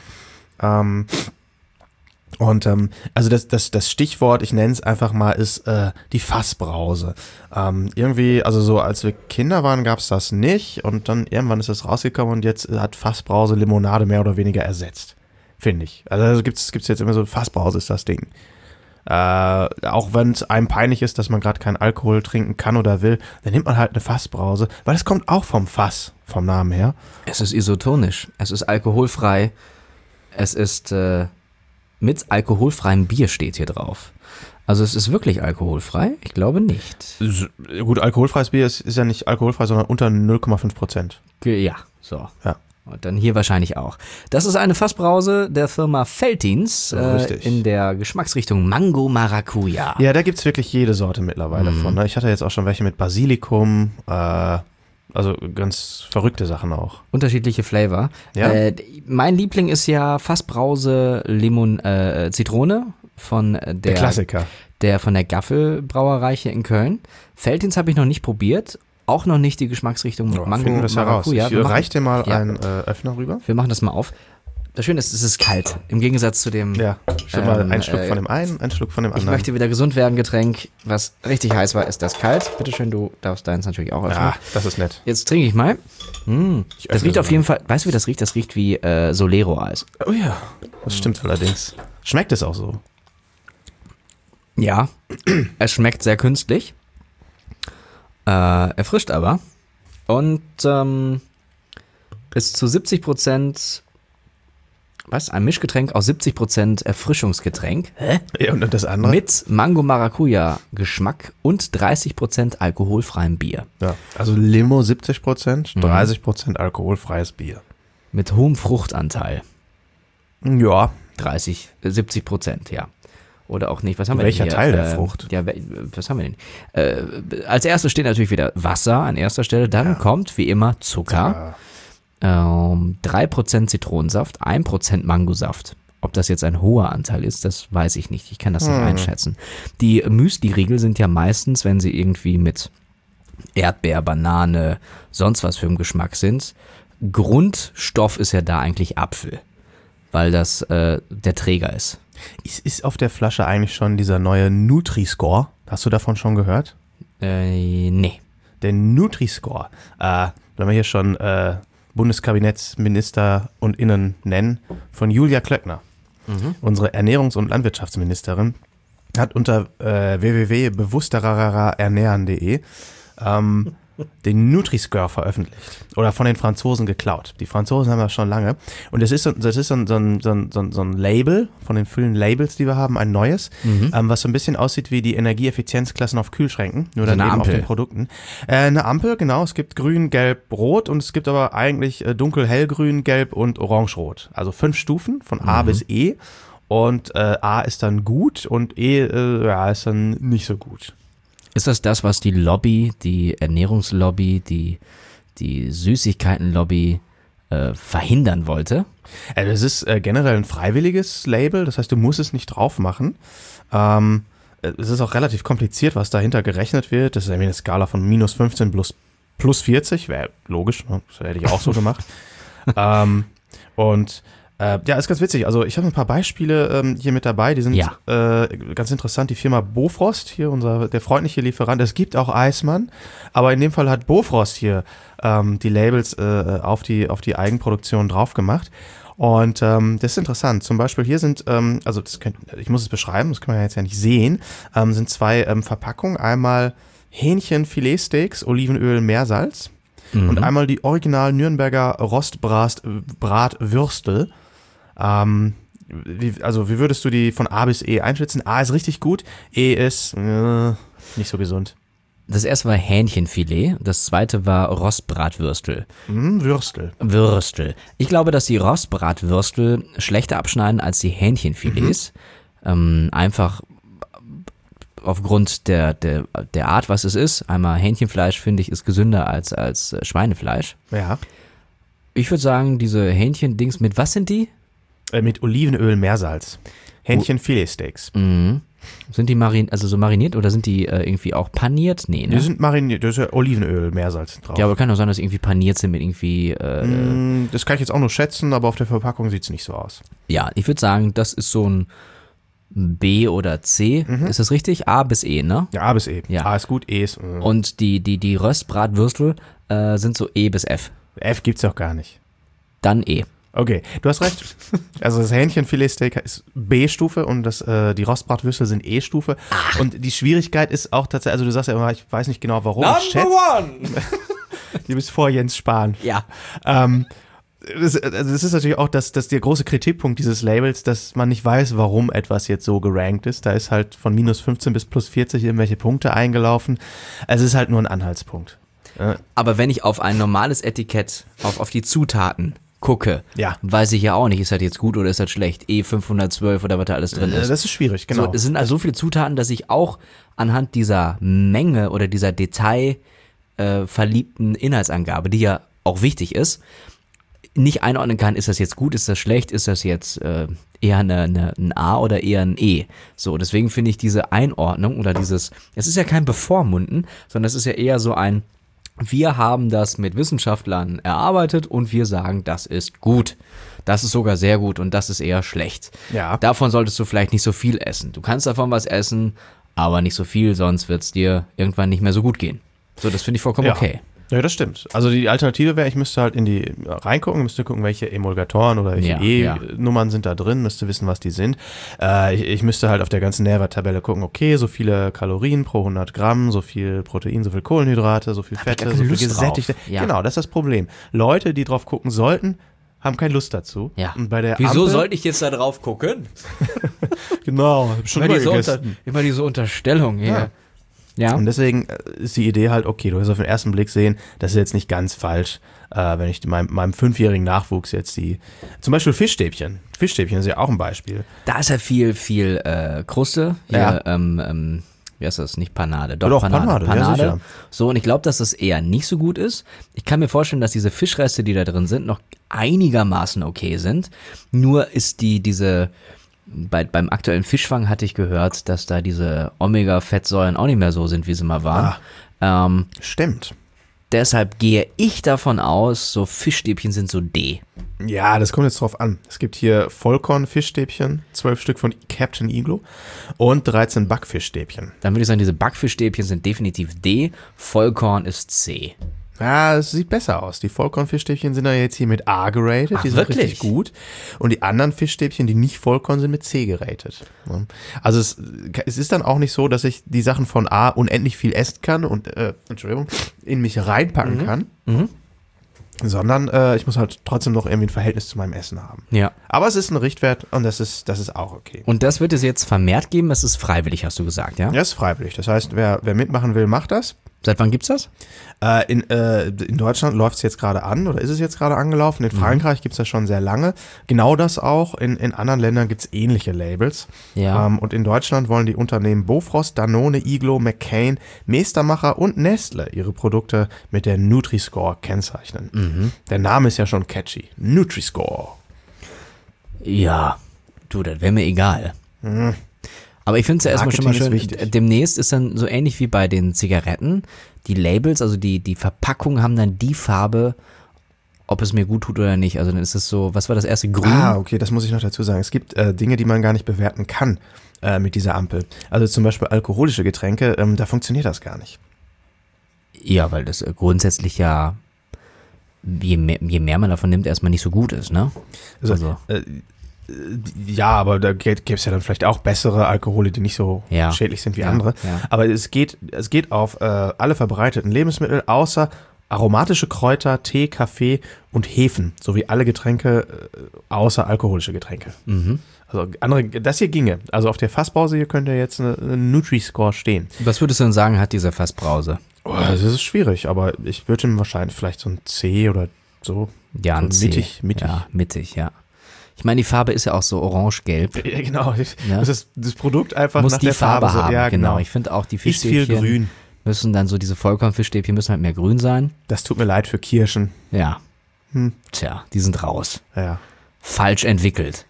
Also das Stichwort, ich nenne es einfach mal, ist die Fassbrause. Irgendwie, also so als wir Kinder waren, gab es das nicht und dann irgendwann ist das rausgekommen und jetzt hat Fassbrause Limonade mehr oder weniger ersetzt, finde ich. Also gibt's jetzt immer so, Fassbrause ist das Ding. Auch wenn es einem peinlich ist, dass man gerade keinen Alkohol trinken kann oder will, dann nimmt man halt eine Fassbrause, weil es kommt auch vom Fass, vom Namen her. Es ist isotonisch, es ist alkoholfrei, es ist mit alkoholfreiem Bier steht hier drauf. Also es ist wirklich alkoholfrei? Ich glaube nicht. Gut, alkoholfreies Bier ist ja nicht alkoholfrei, sondern unter 0,5%. Ja, so. Ja. Und dann hier wahrscheinlich auch. Das ist eine Fassbrause der Firma Veltins in der Geschmacksrichtung Mango Maracuja. Ja, da gibt's wirklich jede Sorte mittlerweile von. Ne? Ich hatte jetzt auch schon welche mit Basilikum, also ganz verrückte Sachen auch. Unterschiedliche Flavor. Ja. Mein Liebling ist ja Fassbrause Zitrone von der Klassiker. Der von der Gaffel Brauerei hier in Köln. Veltins habe ich noch nicht probiert. Auch noch nicht die Geschmacksrichtung Mango Maracuja. Ich reich dir mal einen Öffner rüber. Wir machen das mal auf. Das Schöne ist, es ist kalt. Im Gegensatz zu dem. Ja, schon mal einen Schluck von dem einen, einen Schluck von dem anderen. Ich möchte wieder gesund werden, Getränk. Was richtig heiß war, ist das kalt. Bitteschön, du darfst deins natürlich auch öffnen. Ja, das ist nett. Jetzt trinke ich mal. Das riecht auf jeden Fall. Weißt du, wie das riecht? Das riecht wie Solero-Eis. Oh ja, das stimmt allerdings. Schmeckt es auch so? Ja, es schmeckt sehr künstlich. Erfrischt aber. Und ist zu 70% Was? Ein Mischgetränk aus 70% Erfrischungsgetränk. Hä? Ja, und das andere? Mit Mango-Maracuja-Geschmack und 30% alkoholfreiem Bier. Ja, also Limo 70%, 30% alkoholfreies Bier. Mit hohem Fruchtanteil. Ja. 70%, ja. Oder auch nicht. Was haben wir Welcher denn hier? Teil der Frucht? Ja, was haben wir denn? Als erstes steht natürlich wieder Wasser an erster Stelle. Dann kommt wie immer Zucker. 3% Zitronensaft, 1% Mangosaft. Ob das jetzt ein hoher Anteil ist, das weiß ich nicht. Ich kann das nicht einschätzen. Die Müsli-Riegel sind ja meistens, wenn sie irgendwie mit Erdbeer, Banane, sonst was für einen Geschmack sind. Grundstoff ist ja da eigentlich Apfel, weil das der Träger ist. Ist auf der Flasche eigentlich schon dieser neue Nutri-Score? Hast du davon schon gehört? Nee. Der Nutri-Score. Wenn wir hier schon Bundeskabinettsminister und Innen nennen, von Julia Klöckner. Unsere Ernährungs- und Landwirtschaftsministerin hat unter www.bewussterernähren.de den Nutri-Score veröffentlicht oder von den Franzosen geklaut. Die Franzosen haben das schon lange und das ist so ein Label von den vielen Labels, die wir haben, ein neues, was so ein bisschen aussieht wie die Energieeffizienzklassen auf Kühlschränken, nur dann eben auf den Produkten. Eine Ampel, genau, es gibt grün, gelb, rot und es gibt aber eigentlich dunkel, hellgrün, gelb und orange-rot. Also 5 Stufen von A bis E und A ist dann gut und E ist dann nicht so gut. Ist das, was die Lobby, die Ernährungslobby, die Süßigkeitenlobby verhindern wollte? Das ist generell ein freiwilliges Label, das heißt, du musst es nicht drauf machen. Es ist auch relativ kompliziert, was dahinter gerechnet wird. Das ist irgendwie eine Skala von minus 15 plus 40, wäre logisch, ne? Das hätte ich auch so gemacht. Ist ganz witzig. Also ich habe ein paar Beispiele hier mit dabei, die sind ganz interessant. Die Firma Bofrost, hier der freundliche Lieferant. Es gibt auch Eismann, aber in dem Fall hat Bofrost hier die Labels auf die Eigenproduktion drauf gemacht. Und das ist interessant. Zum Beispiel hier sind, ich muss es beschreiben, das kann man jetzt ja nicht sehen, sind 2 Verpackungen. Einmal Hähnchenfiletsteaks, Olivenöl, Meersalz. Und einmal die Original Nürnberger Rostbratwürstel. Wie würdest du die von A bis E einschätzen? A ist richtig gut, E ist nicht so gesund. Das erste war Hähnchenfilet, das zweite war Rostbratwürstel. Würstel. Ich glaube, dass die Rostbratwürstel schlechter abschneiden als die Hähnchenfilets. Einfach aufgrund der Art, was es ist. Einmal Hähnchenfleisch, finde ich, ist gesünder als Schweinefleisch. Ja. Ich würde sagen, diese Hähnchendings, mit was sind die? Mit Olivenöl, Meersalz. Hähnchenfiletsteaks. Sind die so mariniert oder sind die irgendwie auch paniert? Nee, ne? Die sind mariniert, da ist ja Olivenöl, Meersalz drauf. Ja, aber kann doch sein, dass irgendwie paniert sind mit irgendwie... das kann ich jetzt auch nur schätzen, aber auf der Verpackung sieht es nicht so aus. Ja, ich würde sagen, das ist so ein B oder C. Ist das richtig? A bis E, ne? Ja, A bis E. Ja. A ist gut, E ist... Und die Röstbratwürstel sind so E bis F. F gibt's doch gar nicht. Dann E. Okay, du hast recht. Also das Hähnchenfiletsteak ist B-Stufe und die Rostbratwürstel sind E-Stufe. Ach. Und die Schwierigkeit ist auch tatsächlich, also du sagst ja immer, ich weiß nicht genau warum. Number one! Du bist vor Jens Spahn. Ja. Das ist natürlich auch der große Kritikpunkt dieses Labels, dass man nicht weiß, warum etwas jetzt so gerankt ist. Da ist halt von minus 15 bis plus 40 irgendwelche Punkte eingelaufen. Also es ist halt nur ein Anhaltspunkt. Aber wenn ich auf ein normales Etikett, auf die Zutaten gucke, weiß ich ja auch nicht, ist das jetzt gut oder ist das schlecht, E512 oder was da alles drin ist. Das ist schwierig, genau. So, es sind also so viele Zutaten, dass ich auch anhand dieser Menge oder dieser detailverliebten Inhaltsangabe, die ja auch wichtig ist, nicht einordnen kann, ist das jetzt gut, ist das schlecht, ist das jetzt eher ein A oder eher ein E. So, deswegen finde ich diese Einordnung oder es ist ja kein Bevormunden, sondern es ist ja eher so wir haben das mit Wissenschaftlern erarbeitet und wir sagen, das ist gut. Das ist sogar sehr gut und das ist eher schlecht. Ja. Davon solltest du vielleicht nicht so viel essen. Du kannst davon was essen, aber nicht so viel, sonst wird es dir irgendwann nicht mehr so gut gehen. So, das finde ich vollkommen okay. Ja, das stimmt. Also die Alternative wäre, ich müsste halt reingucken, müsste gucken, welche Emulgatoren oder welche E-Nummern sind da drin, müsste wissen, was die sind. Ich müsste halt auf der ganzen Nährwerttabelle gucken, okay, so viele Kalorien pro 100 Gramm, so viel Protein, so viel Kohlenhydrate, so viel Fette, so viel Gesättigte. Ja. Genau, das ist das Problem. Leute, die drauf gucken sollten, haben keine Lust dazu. Ja. Und bei der Wieso Ampel, sollte ich jetzt da drauf gucken? Genau, hab schon Immer diese Unterstellung hier. Ja. Und deswegen ist die Idee halt, okay, du wirst auf den ersten Blick sehen, das ist jetzt nicht ganz falsch, wenn ich meinem 5-jährigen Nachwuchs jetzt zum Beispiel Fischstäbchen ist ja auch ein Beispiel. Da ist ja viel Kruste. Hier, wie heißt das? Nicht Panade. Doch, Panade. Ja, sicher. So, und ich glaube, dass das eher nicht so gut ist. Ich kann mir vorstellen, dass diese Fischreste, die da drin sind, noch einigermaßen okay sind. Nur ist beim aktuellen Fischfang hatte ich gehört, dass da diese Omega-Fettsäuren auch nicht mehr so sind, wie sie mal waren. Stimmt. Deshalb gehe ich davon aus, so Fischstäbchen sind so D. Ja, das kommt jetzt drauf an. Es gibt hier Vollkorn-Fischstäbchen, 12 Stück von Captain Iglo und 13 Backfischstäbchen. Dann würde ich sagen, diese Backfischstäbchen sind definitiv D, Vollkorn ist C. Ja, es sieht besser aus. Die Vollkorn-Fischstäbchen sind ja jetzt hier mit A geratet, die sind wirklich? richtig gut. Und die anderen Fischstäbchen, die nicht Vollkorn sind, mit C geratet. Also es ist dann auch nicht so, dass ich die Sachen von A unendlich viel essen kann und, in mich reinpacken kann. Sondern ich muss halt trotzdem noch irgendwie ein Verhältnis zu meinem Essen haben. Ja. Aber es ist ein Richtwert und das ist auch okay. Und das wird es jetzt vermehrt geben, es ist freiwillig, hast du gesagt, ja? Ja, es ist freiwillig. Das heißt, wer mitmachen will, macht das. Seit wann gibt's das? In Deutschland läuft es jetzt gerade an oder ist es jetzt gerade angelaufen. In Frankreich gibt es das schon sehr lange. Genau das auch. In anderen Ländern gibt es ähnliche Labels. Ja. Und in Deutschland wollen die Unternehmen Bofrost, Danone, Iglo, McCain, Meestermacher und Nestle ihre Produkte mit der Nutri-Score kennzeichnen. Der Name ist ja schon catchy. Nutri-Score. Ja, du, das wäre mir egal. Aber ich finde es ja erstmal schon mal schön, demnächst ist dann so ähnlich wie bei den Zigaretten, die Labels, also die Verpackungen haben dann die Farbe, ob es mir gut tut oder nicht. Also dann ist es so, was war das erste, grün? Ah, okay, das muss ich noch dazu sagen. Es gibt Dinge, die man gar nicht bewerten kann mit dieser Ampel. Also zum Beispiel alkoholische Getränke, da funktioniert das gar nicht. Ja, weil das grundsätzlich ja, je mehr man davon nimmt, erstmal nicht so gut ist, ne? Also ja, aber da gäbe es ja dann vielleicht auch bessere Alkohole, die nicht so schädlich sind wie andere. Ja. Aber es geht auf alle verbreiteten Lebensmittel, außer aromatische Kräuter, Tee, Kaffee und Hefen, sowie alle Getränke außer alkoholische Getränke. Also das hier ginge. Also auf der Fassbrause hier könnte jetzt eine Nutri-Score stehen. Was würdest du denn sagen, hat diese Fassbrause? Oh, das ist schwierig, aber ich würde ihm wahrscheinlich vielleicht so ein C oder so. Ja, ein so C. Mittig. Ja, mittig, ja. Ich meine, die Farbe ist ja auch so orange-gelb. Ja, genau. Ja? Das ist das Produkt einfach muss nach die der Farbe Farbe haben. Ja, genau. Ich finde auch die Fischstäbchen ist viel grün. müssen dann so, diese Vollkornfischstäbchen müssen halt mehr grün sein. Das tut mir leid für Kirschen. Ja. Tja, die sind raus. Ja. Falsch entwickelt.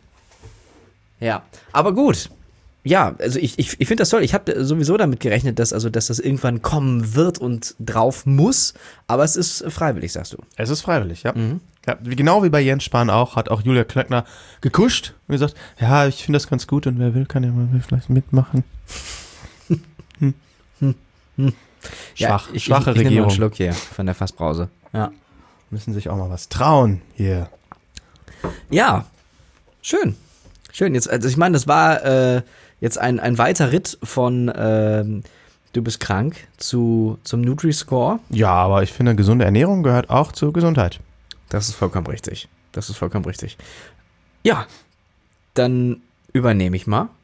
Ja, aber gut. Ja, also ich finde das toll. Ich habe sowieso damit gerechnet, dass das irgendwann kommen wird und drauf muss. Aber es ist freiwillig, sagst du. Es ist freiwillig, ja. Ja, genau wie bei Jens Spahn auch, hat auch Julia Klöckner gekuscht und gesagt, ja, ich finde das ganz gut und wer will, kann ja mal vielleicht mitmachen. Schwache ich nehme noch Regierung. einen Schluck hier von der Fassbrause. Ja. Müssen sich auch mal was trauen hier. Ja, schön. Schön. Jetzt, also ich meine, das war jetzt ein weiter Ritt von du bist krank zum Nutri-Score. Ja, aber ich finde, gesunde Ernährung gehört auch zur Gesundheit. Das ist vollkommen richtig. Ja, dann übernehme ich mal.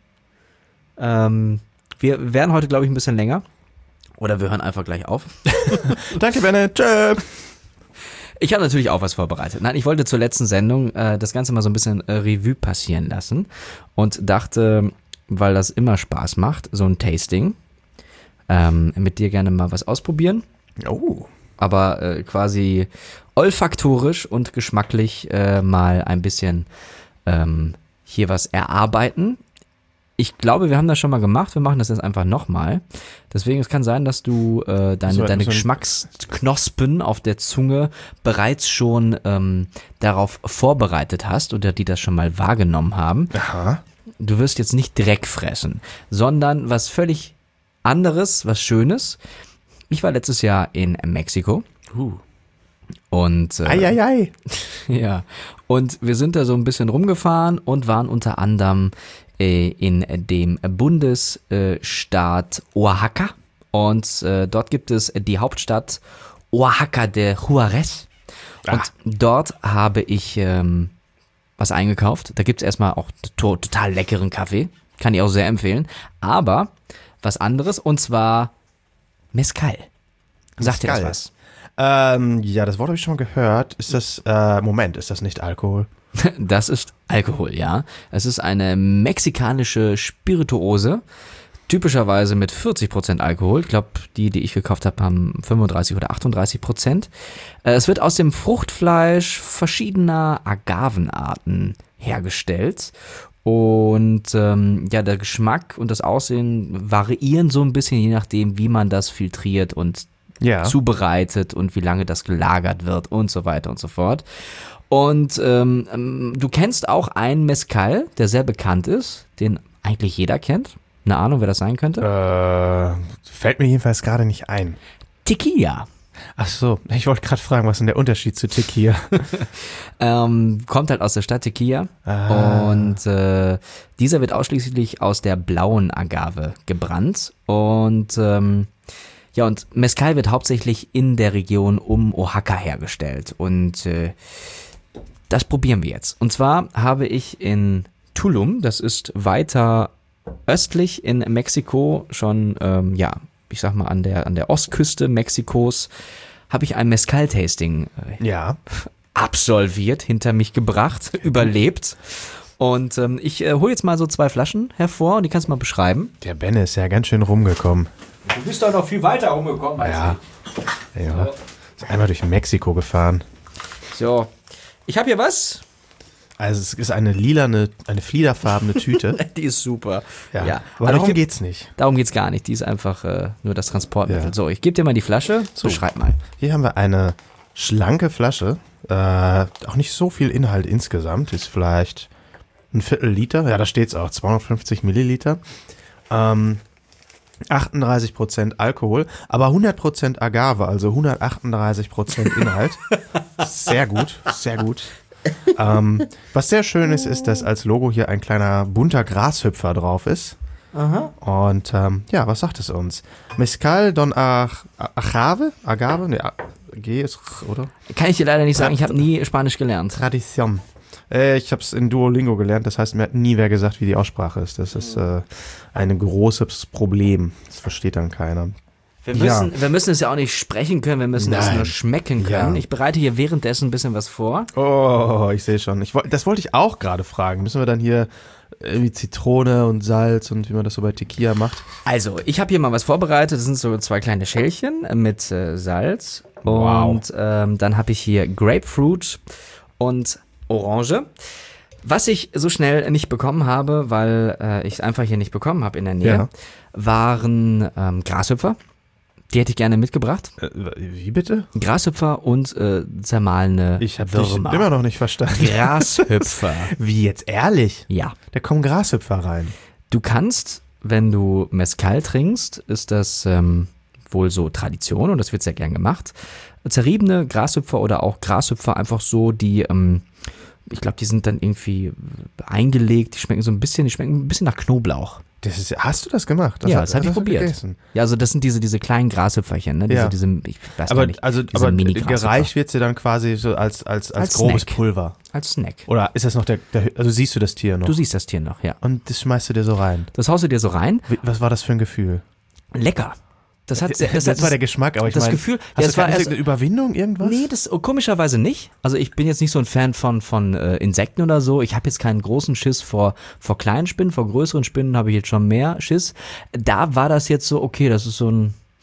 Wir werden heute, glaube ich, ein bisschen länger. Oder wir hören einfach gleich auf. Danke, Bennett. Tschö. Ich habe natürlich auch was vorbereitet. Nein, ich wollte zur letzten Sendung das Ganze mal so ein bisschen Revue passieren lassen und dachte, weil das immer Spaß macht, so ein Tasting, mit dir gerne mal was ausprobieren. Oh. Aber quasi olfaktorisch und geschmacklich mal ein bisschen hier was erarbeiten. Ich glaube, wir haben das schon mal gemacht. Wir machen das jetzt einfach nochmal. Deswegen, es kann sein, dass du deine Geschmacksknospen auf der Zunge bereits schon darauf vorbereitet hast oder die das schon mal wahrgenommen haben. Aha. Du wirst jetzt nicht Dreck fressen, sondern was völlig anderes, was Schönes. Ich war letztes Jahr in Mexiko. Und Ei. ja, und wir sind da so ein bisschen rumgefahren und waren unter anderem in dem Bundesstaat Oaxaca. Und dort gibt es die Hauptstadt Oaxaca de Juárez. Und dort habe ich was eingekauft. Da gibt es erstmal auch total leckeren Kaffee. Kann ich auch sehr empfehlen. Aber was anderes, und zwar Mezcal. Sagt dir das was? Ja, das Wort habe ich schon mal gehört. Ist das, Moment, ist das nicht Alkohol? Das ist Alkohol, ja. Es ist eine mexikanische Spirituose, typischerweise mit 40% Alkohol. Ich glaube, die ich gekauft habe, haben 35 oder 38%. Es wird aus dem Fruchtfleisch verschiedener Agavenarten hergestellt. Und der Geschmack und das Aussehen variieren so ein bisschen, je nachdem, wie man das filtriert und zubereitet und wie lange das gelagert wird und so weiter und so fort. Und du kennst auch einen Mezcal, der sehr bekannt ist, den eigentlich jeder kennt. Eine Ahnung, wer das sein könnte? Fällt mir jedenfalls gerade nicht ein. Tequila. Ach so, ich wollte gerade fragen, was ist denn der Unterschied zu Tequila? Kommt halt aus der Stadt Tequila und dieser wird ausschließlich aus der blauen Agave gebrannt und und Mezcal wird hauptsächlich in der Region um Oaxaca hergestellt und das probieren wir jetzt. Und zwar habe ich in Tulum, das ist weiter östlich in Mexiko, schon, ich sag mal an der Ostküste Mexikos, habe ich ein Mezcal-Tasting absolviert, hinter mich gebracht, überlebt. Und ich hole jetzt mal so 2 Flaschen hervor und die kannst du mal beschreiben. Der Benne ist ja ganz schön rumgekommen. Du bist doch noch viel weiter rumgekommen als ich. Ja. Ist einmal durch Mexiko gefahren. So, ich habe hier was. Also es ist eine fliederfarbene Tüte. Die ist super. Ja. Aber darum geht's nicht. Darum geht's gar nicht. Die ist einfach nur das Transportmittel. Ja. So, ich gebe dir mal die Flasche. So, beschreib mal. Hier haben wir eine schlanke Flasche. Auch nicht so viel Inhalt insgesamt. Ist vielleicht ein Viertel Liter. Ja, da steht's auch. 250 Milliliter. 38% Alkohol, aber 100% Agave, also 138% Inhalt. Sehr gut, sehr gut. Was sehr schön ist, dass als Logo hier ein kleiner bunter Grashüpfer drauf ist. Aha. Und was sagt es uns? Mezcal Don Agave? Agave? Ne, G ist, oder? Kann ich dir leider nicht sagen, ich habe nie Spanisch gelernt. Tradition. Ich habe es in Duolingo gelernt, das heißt, mir hat nie wer gesagt, wie die Aussprache ist. Das ist ein großes Problem. Das versteht dann keiner. Wir müssen es ja auch nicht sprechen können, wir müssen es nur schmecken können. Ja. Ich bereite hier währenddessen ein bisschen was vor. Oh, ich sehe schon. Das wollte ich auch gerade fragen. Müssen wir dann hier irgendwie Zitrone und Salz und wie man das so bei Tequila macht? Also, ich habe hier mal was vorbereitet. Das sind so 2 kleine Schälchen mit Salz. Wow. Und dann habe ich hier Grapefruit und Orange. Was ich so schnell nicht bekommen habe, weil ich es einfach hier nicht bekommen habe in der Nähe, waren Grashüpfer. Die hätte ich gerne mitgebracht. Wie bitte? Grashüpfer und zermahlene Ich habe dich immer noch nicht verstanden. Grashüpfer. Wie jetzt? Ehrlich? Ja. Da kommen Grashüpfer rein. Du kannst, wenn du Mezcal trinkst, ist das wohl so Tradition und das wird sehr gern gemacht. Zerriebene Grashüpfer oder auch Grashüpfer einfach so, die ich glaube, die sind dann irgendwie eingelegt, die schmecken ein bisschen nach Knoblauch. Hast du das gemacht? Das habe ich probiert. Ja, also das sind diese kleinen Grashüpferchen, ne? Ich weiß gar nicht. Aber gereicht wird sie dann quasi so als grobes Snack. Pulver. Als Snack. Oder ist das noch also siehst du das Tier noch? Du siehst das Tier noch, ja. Und das schmeißt du dir so rein? Das haust du dir so rein. Was war das für ein Gefühl? Lecker. Das war der Geschmack, aber ich meine, Gefühl, hast du eine Überwindung, irgendwas? Nee, das komischerweise nicht. Also ich bin jetzt nicht so ein Fan von Insekten oder so. Ich habe jetzt keinen großen Schiss vor kleinen Spinnen, vor größeren Spinnen habe ich jetzt schon mehr Schiss. Da war das jetzt so, okay, das ist so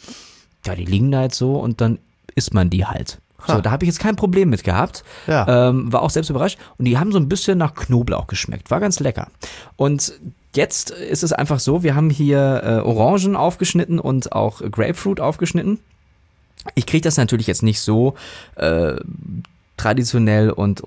die liegen da jetzt so und dann isst man die halt. So, da habe ich jetzt kein Problem mit gehabt. Ja. War auch selbst überrascht. Und die haben so ein bisschen nach Knoblauch geschmeckt. War ganz lecker. Und jetzt ist es einfach so, wir haben hier Orangen aufgeschnitten und auch Grapefruit aufgeschnitten. Ich kriege das natürlich jetzt nicht so traditionell und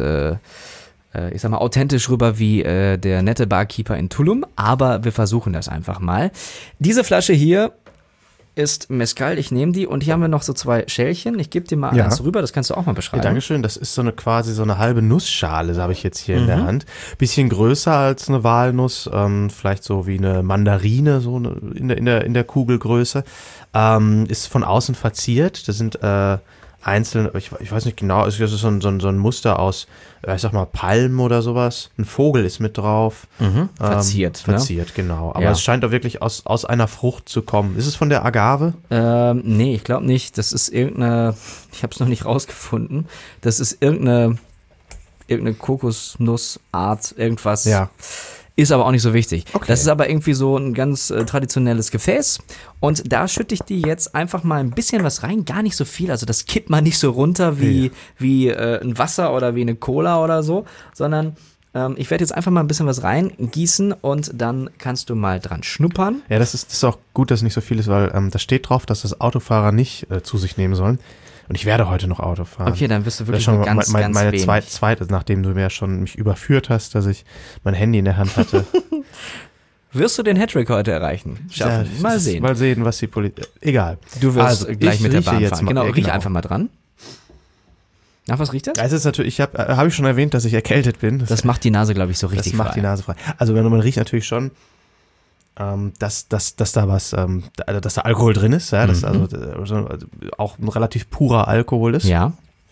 ich sag mal authentisch rüber wie der nette Barkeeper in Tulum, aber wir versuchen das einfach mal. Diese Flasche hier ist Mezcal, ich nehme die und hier haben wir noch so 2 Schälchen. Ich gebe dir mal eins rüber, das kannst du auch mal beschreiben. Ja, dankeschön, das ist quasi so eine halbe Nussschale, habe ich jetzt hier in der Hand. Bisschen größer als eine Walnuss, vielleicht so wie eine Mandarine, so in der Kugelgröße. Ist von außen verziert, da sind einzeln, ich weiß nicht genau, es ist so ein Muster aus, ich sag mal, Palmen oder sowas. Ein Vogel ist mit drauf. Verziert. Verziert, genau. Aber Ja. es scheint auch wirklich aus einer Frucht zu kommen. Ist es von der Agave? Nee, ich glaube nicht. Das ist irgendeine, ich habe es noch nicht rausgefunden. Das ist irgendeine Kokosnussart, irgendwas. Ja. Ist aber auch nicht so wichtig. Okay. Das ist aber irgendwie so ein ganz traditionelles Gefäß. Und da schütte ich dir jetzt einfach mal ein bisschen was rein. Gar nicht so viel. Also das kippt mal nicht so runter wie ein Wasser oder wie eine Cola oder so. Sondern ich werde jetzt einfach mal ein bisschen was reingießen und dann kannst du mal dran schnuppern. Ja, das ist auch gut, dass es nicht so viel ist, weil da steht drauf, dass das Autofahrer nicht zu sich nehmen sollen. Und ich werde heute noch Auto fahren. Okay, dann wirst du wirklich das ist nur schon ganz meine wenig. zweite, nachdem du mir schon mich überführt hast, dass ich mein Handy in der Hand hatte. Wirst du den Hattrick heute erreichen? Schaffen? Ja, Mal sehen. Mal sehen, was die Politik... Egal. Du wirst gleich ich mit der rieche Bahn jetzt fahren. mal- Genau, ja, riech genau. einfach mal dran. Nach was riecht das? Es ist natürlich, habe ich schon erwähnt, dass ich erkältet bin. Das macht die Nase, glaube ich, so das richtig macht frei. die Nase frei. Also man riecht natürlich schon, dass da was, dass da Alkohol drin ist, ja, dass also auch ein relativ purer Alkohol ist. Ja.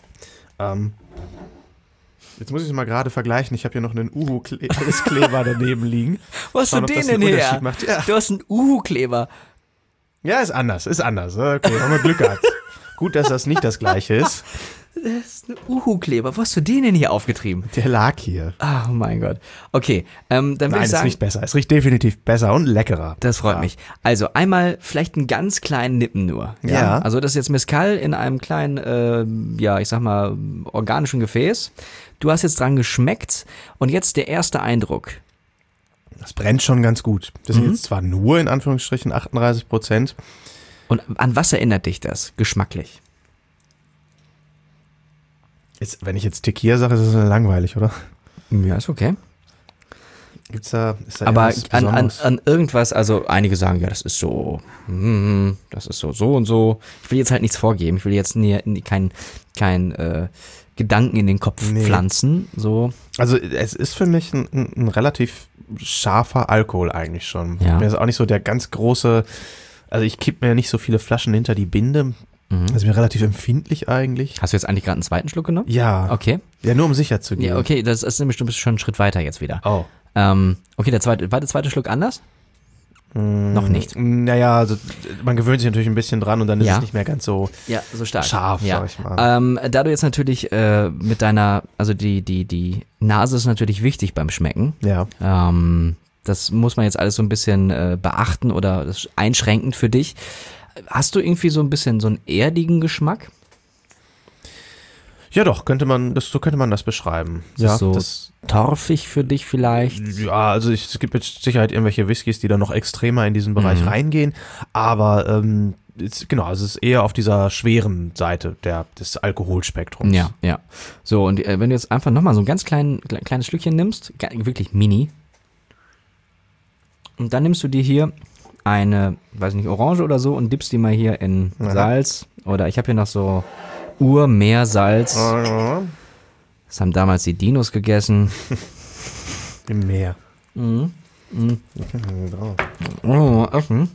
Jetzt muss ich es mal gerade vergleichen. Ich habe hier noch einen Uhu-Kleber daneben liegen. Wo hast du Schauen, ob den das denn einen her? Unterschied macht. Ja. Du hast einen Uhu-Kleber. Ja, ist anders. Okay, haben wir Glück gehabt. Gut, dass das nicht das gleiche ist. Das ist ein Uhu-Kleber. Wo hast du den denn hier aufgetrieben? Der lag hier. Oh mein Gott. Okay, dann würde Nein, ich es sagen, riecht besser. Es riecht definitiv besser und leckerer. das freut mich. Also einmal vielleicht einen ganz kleinen Nippen nur. Ja. Also das ist jetzt Mezcal in einem kleinen, ich sag mal, organischen Gefäß. Du hast jetzt dran geschmeckt und jetzt der erste Eindruck. Das brennt schon ganz gut. Das sind jetzt zwar nur in Anführungsstrichen 38%. Und an was erinnert dich das, geschmacklich? Wenn ich jetzt Tequila sage, ist das langweilig, oder? Ja, ist okay. Ist da Aber irgendwas an Besonderes? irgendwas, also einige sagen, ja, das ist so und so. Ich will jetzt halt nichts vorgeben. Ich will jetzt kein Gedanken in den Kopf pflanzen. So. Also es ist für mich ein relativ scharfer Alkohol eigentlich schon. Ja. Mir ist auch nicht so der ganz große, also ich kipp mir nicht so viele Flaschen hinter die Binde. Das ist mir relativ empfindlich eigentlich. Hast du jetzt eigentlich gerade einen zweiten Schluck genommen? Ja. Okay. Ja, nur um sicher zu gehen. Ja, okay, das ist nämlich, du bist schon einen Schritt weiter jetzt wieder. Oh. Okay, war der zweite Schluck anders? Noch nicht. Naja, also man gewöhnt sich natürlich ein bisschen dran und dann ist Ja. es nicht mehr ganz so Ja, so stark. scharf, ja. sag ich mal. Da du jetzt natürlich mit deiner, also die Nase ist natürlich wichtig beim Schmecken. Ja. Das muss man jetzt alles so ein bisschen beachten oder das ist einschränkend für dich. Hast du irgendwie so ein bisschen so einen erdigen Geschmack? Ja doch, so könnte man das beschreiben. Ist das so torfig für dich vielleicht? Ja, also es gibt mit Sicherheit irgendwelche Whiskys, die dann noch extremer in diesen Bereich reingehen, aber also es ist eher auf dieser schweren Seite des Alkoholspektrums. Ja. So, und wenn du jetzt einfach nochmal so ein ganz kleines Schlückchen nimmst, wirklich mini, und dann nimmst du dir hier eine, weiß nicht, Orange oder so und dippst die mal hier in Salz. Oder ich habe hier noch so Urmeersalz. Das haben damals die Dinos gegessen. Im Meer. Oh, Essen.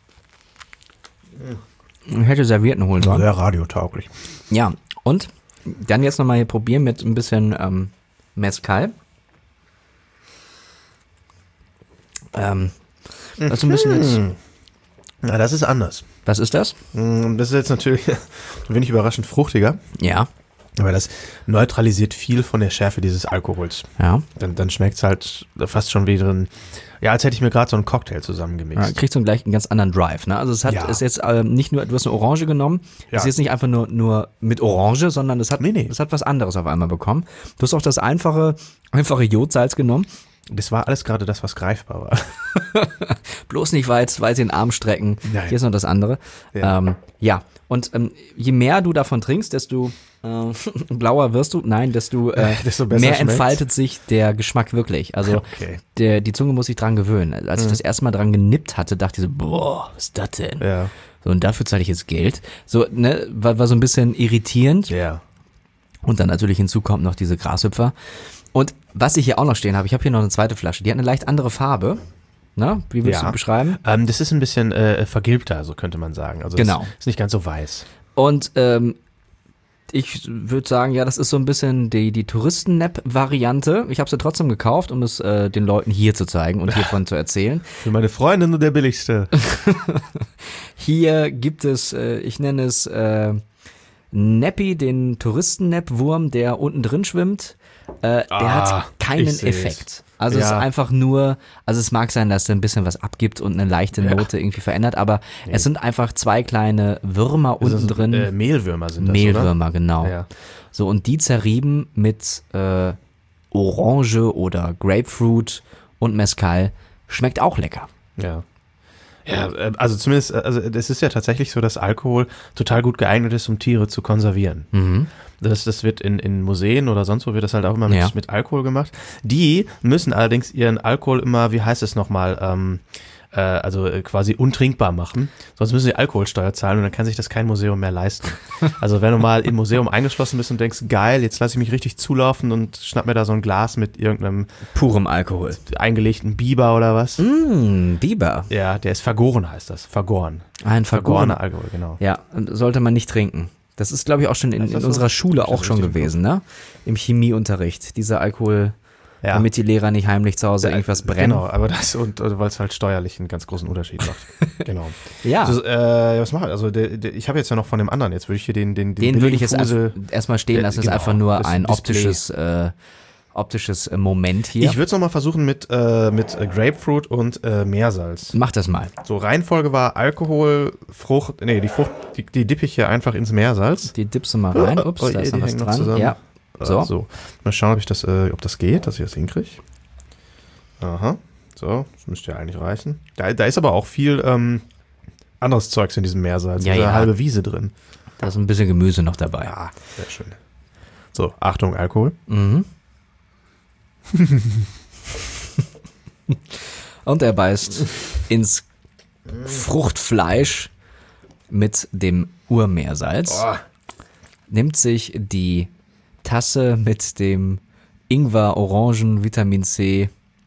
Ich hätte Servietten holen sollen. Sehr radiotauglich. Ja, und dann jetzt nochmal hier probieren mit ein bisschen Mezcal. Das ist ein bisschen jetzt. Na, das ist anders. Was ist das? Das ist jetzt natürlich ein wenig überraschend fruchtiger, Ja. aber das neutralisiert viel von der Schärfe dieses Alkohols. Ja. Dann schmeckt es halt fast schon wie drin, ja, als hätte ich mir gerade so einen Cocktail zusammengemixt. Kriegt so gleich einen ganz anderen Drive, ne? Also es ist jetzt nicht nur, du hast eine Orange genommen, ist jetzt nicht einfach nur mit Orange, sondern es hat was anderes auf einmal bekommen. Du hast auch das einfache Jodsalz genommen. Das war alles gerade das, was greifbar war. Bloß nicht weit in den Arm strecken. Nein. Hier ist noch das andere. Ja. Und je mehr du davon trinkst, desto blauer wirst du. Nein, desto Desto besser mehr schmeckt's. entfaltet sich der Geschmack wirklich. Also Okay. die Zunge muss sich dran gewöhnen. Als ich das erste Mal dran genippt hatte, dachte ich so, boah, was ist das denn? Ja. So, und dafür zahle ich jetzt Geld. So, ne, war so ein bisschen irritierend. Ja. Und dann natürlich hinzu kommt noch diese Grashüpfer. Und was ich hier auch noch stehen habe, ich habe hier noch eine zweite Flasche, die hat eine leicht andere Farbe. Na, wie würdest du beschreiben? Das ist ein bisschen vergilbter, so könnte man sagen. Also Genau. ist nicht ganz so weiß. Und Ich würde sagen, ja, das ist so ein bisschen die Touristen-Nap-Variante. Ich habe sie trotzdem gekauft, um es den Leuten hier zu zeigen und hiervon zu erzählen. Für meine Freundin nur der billigste. Hier gibt es, ich nenne es Nappy, den Touristen-Nap-Wurm, der unten drin schwimmt. Der hat keinen Effekt. Also es ist einfach nur, also es mag sein, dass er ein bisschen was abgibt und eine leichte Note irgendwie verändert, aber es sind einfach 2 kleine Würmer unten drin. Mehlwürmer sind das, Mehlwürmer, oder? genau. Ja. So, und die zerrieben mit Orange oder Grapefruit und Mezcal. Schmeckt auch lecker. Ja. Ja, also zumindest, also es ist ja tatsächlich so, dass Alkohol total gut geeignet ist, um Tiere zu konservieren. Mhm. Das wird in Museen oder sonst wo wird das halt auch immer mit Alkohol gemacht. Die müssen allerdings ihren Alkohol immer, wie heißt es nochmal, also quasi untrinkbar machen. Sonst müssen sie Alkoholsteuer zahlen und dann kann sich das kein Museum mehr leisten. Also wenn du mal im Museum eingeschlossen bist und denkst, geil, jetzt lasse ich mich richtig zulaufen und schnapp mir da so ein Glas mit irgendeinem purem Alkohol. Eingelegten Biber oder was. Biber. Ja, der ist vergoren, heißt das. Vergoren. Ein vergorener Alkohol, genau. Ja, sollte man nicht trinken. Das ist, glaube ich, auch schon in unserer Schule auch schon gewesen, ne? Im Chemieunterricht. Dieser Alkohol, damit die Lehrer nicht heimlich zu Hause irgendwas brennen. Genau, aber das und weil es halt steuerlich einen ganz großen Unterschied macht. Genau. Ja. Also, was mache ich? Also ich habe jetzt ja noch von dem anderen, jetzt würde ich hier den würde ich jetzt erstmal stehen lassen, ist einfach nur ein optisches Moment hier. Ich würde es nochmal versuchen mit Grapefruit und Meersalz. Mach das mal. So, Reihenfolge war Alkohol, Frucht, die Frucht, die dippe ich hier einfach ins Meersalz. Die dippst du mal rein. Ups, da ist noch was dran. Zusammen. Ja. So. Mal schauen, ob das geht, dass ich das hinkriege. Aha. So, das müsste ja eigentlich reichen. Da ist aber auch viel anderes Zeugs in diesem Meersalz. Da ist eine halbe Wiese drin. Da ist ein bisschen Gemüse noch dabei. Ja, sehr schön. So, Achtung, Alkohol. Mhm. Und er beißt ins Fruchtfleisch mit dem Urmeersalz. Nimmt sich die Tasse mit dem Ingwer-Orangen-Vitamin C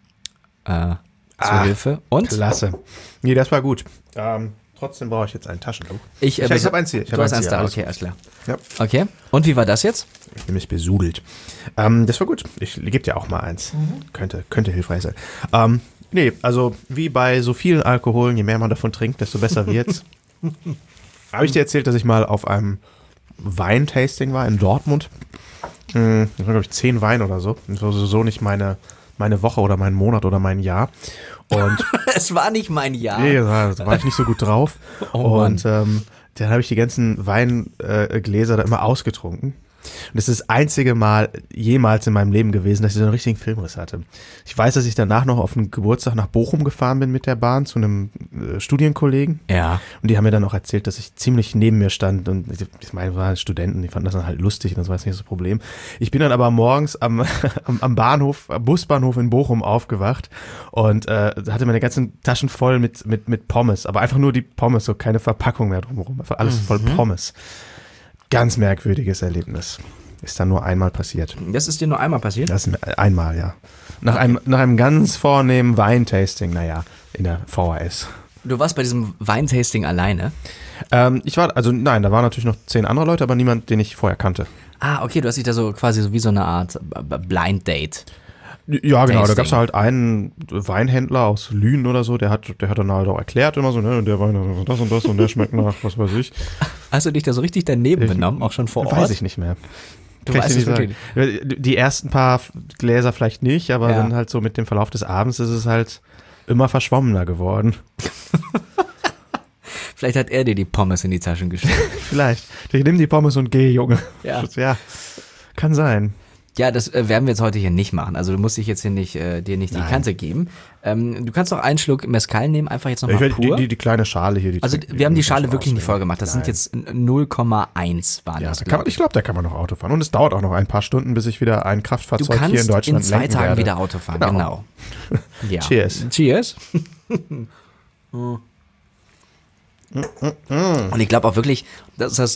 zur Hilfe. Und? Klasse. Nee, das war gut. Trotzdem brauche ich jetzt ein Taschentuch. Ich habe eins hier. Du hast eins da. Okay, alles klar. Ja. Okay. Und wie war das jetzt? Ich bin mich besudelt. Das war gut. Ich gebe dir auch mal eins. Könnte hilfreich sein. Nee, also wie bei so vielen Alkoholen, je mehr man davon trinkt, desto besser wird's. Habe ich dir erzählt, dass ich mal auf einem Weintasting war in Dortmund? Das waren, glaube ich, 10 Weine oder so. Das war sowieso nicht meine Woche oder mein Monat oder mein Jahr. Und es war nicht mein Jahr. Nee, da war ich nicht so gut drauf. Und dann habe ich die ganzen Weingläser da immer ausgetrunken. Und das ist das einzige Mal jemals in meinem Leben gewesen, dass ich so einen richtigen Filmriss hatte. Ich weiß, dass ich danach noch auf einen Geburtstag nach Bochum gefahren bin mit der Bahn zu einem Studienkollegen. Ja. Und die haben mir dann auch erzählt, dass ich ziemlich neben mir stand. Und ich meine, waren Studenten, die fanden das dann halt lustig und das war jetzt nicht das Problem. Ich bin dann aber morgens am Busbahnhof in Bochum aufgewacht und hatte meine ganzen Taschen voll mit Pommes. Aber einfach nur die Pommes, so keine Verpackung mehr drumherum. Einfach alles voll Pommes. Ganz merkwürdiges Erlebnis. Ist dann nur einmal passiert. Das ist dir nur einmal passiert? Das ist einmal, ja. Nach einem ganz vornehmen Weintasting, in der VHS. Du warst bei diesem Weintasting alleine? Da waren natürlich noch 10 andere Leute, aber niemand, den ich vorher kannte. Ah, okay, du hast dich da so quasi so wie so eine Art Blind Date. Ja, genau, da gab es halt einen Weinhändler aus Lünen oder so, der hat dann halt auch erklärt immer so, ne, der Wein hat das und das und der schmeckt nach, was weiß ich. Hast du dich da so richtig daneben benommen, auch schon vor Ort? Weiß ich nicht mehr. Du weißt es wirklich nicht. Die ersten paar Gläser vielleicht nicht, aber dann halt so mit dem Verlauf des Abends ist es halt immer verschwommener geworden. Vielleicht hat er dir die Pommes in die Taschen gesteckt. Vielleicht. Ich nehme die Pommes und gehe, Junge. Ja, kann sein. Ja, das werden wir jetzt heute hier nicht machen. Also du musst dich jetzt hier nicht dir nicht die Kante geben. Du kannst noch einen Schluck Mezcal nehmen, einfach jetzt nochmal pur. Die kleine Schale hier. Wir haben die Schale wirklich nicht voll gemacht. Das sind jetzt 0,1 waren das. Ich glaube, da kann man noch Auto fahren. Und es dauert auch noch ein paar Stunden, bis ich wieder ein Kraftfahrzeug hier in Deutschland in 2 Tagen wieder Auto fahren, genau. Ja. Cheers. Cheers. Und ich glaube auch wirklich, dass das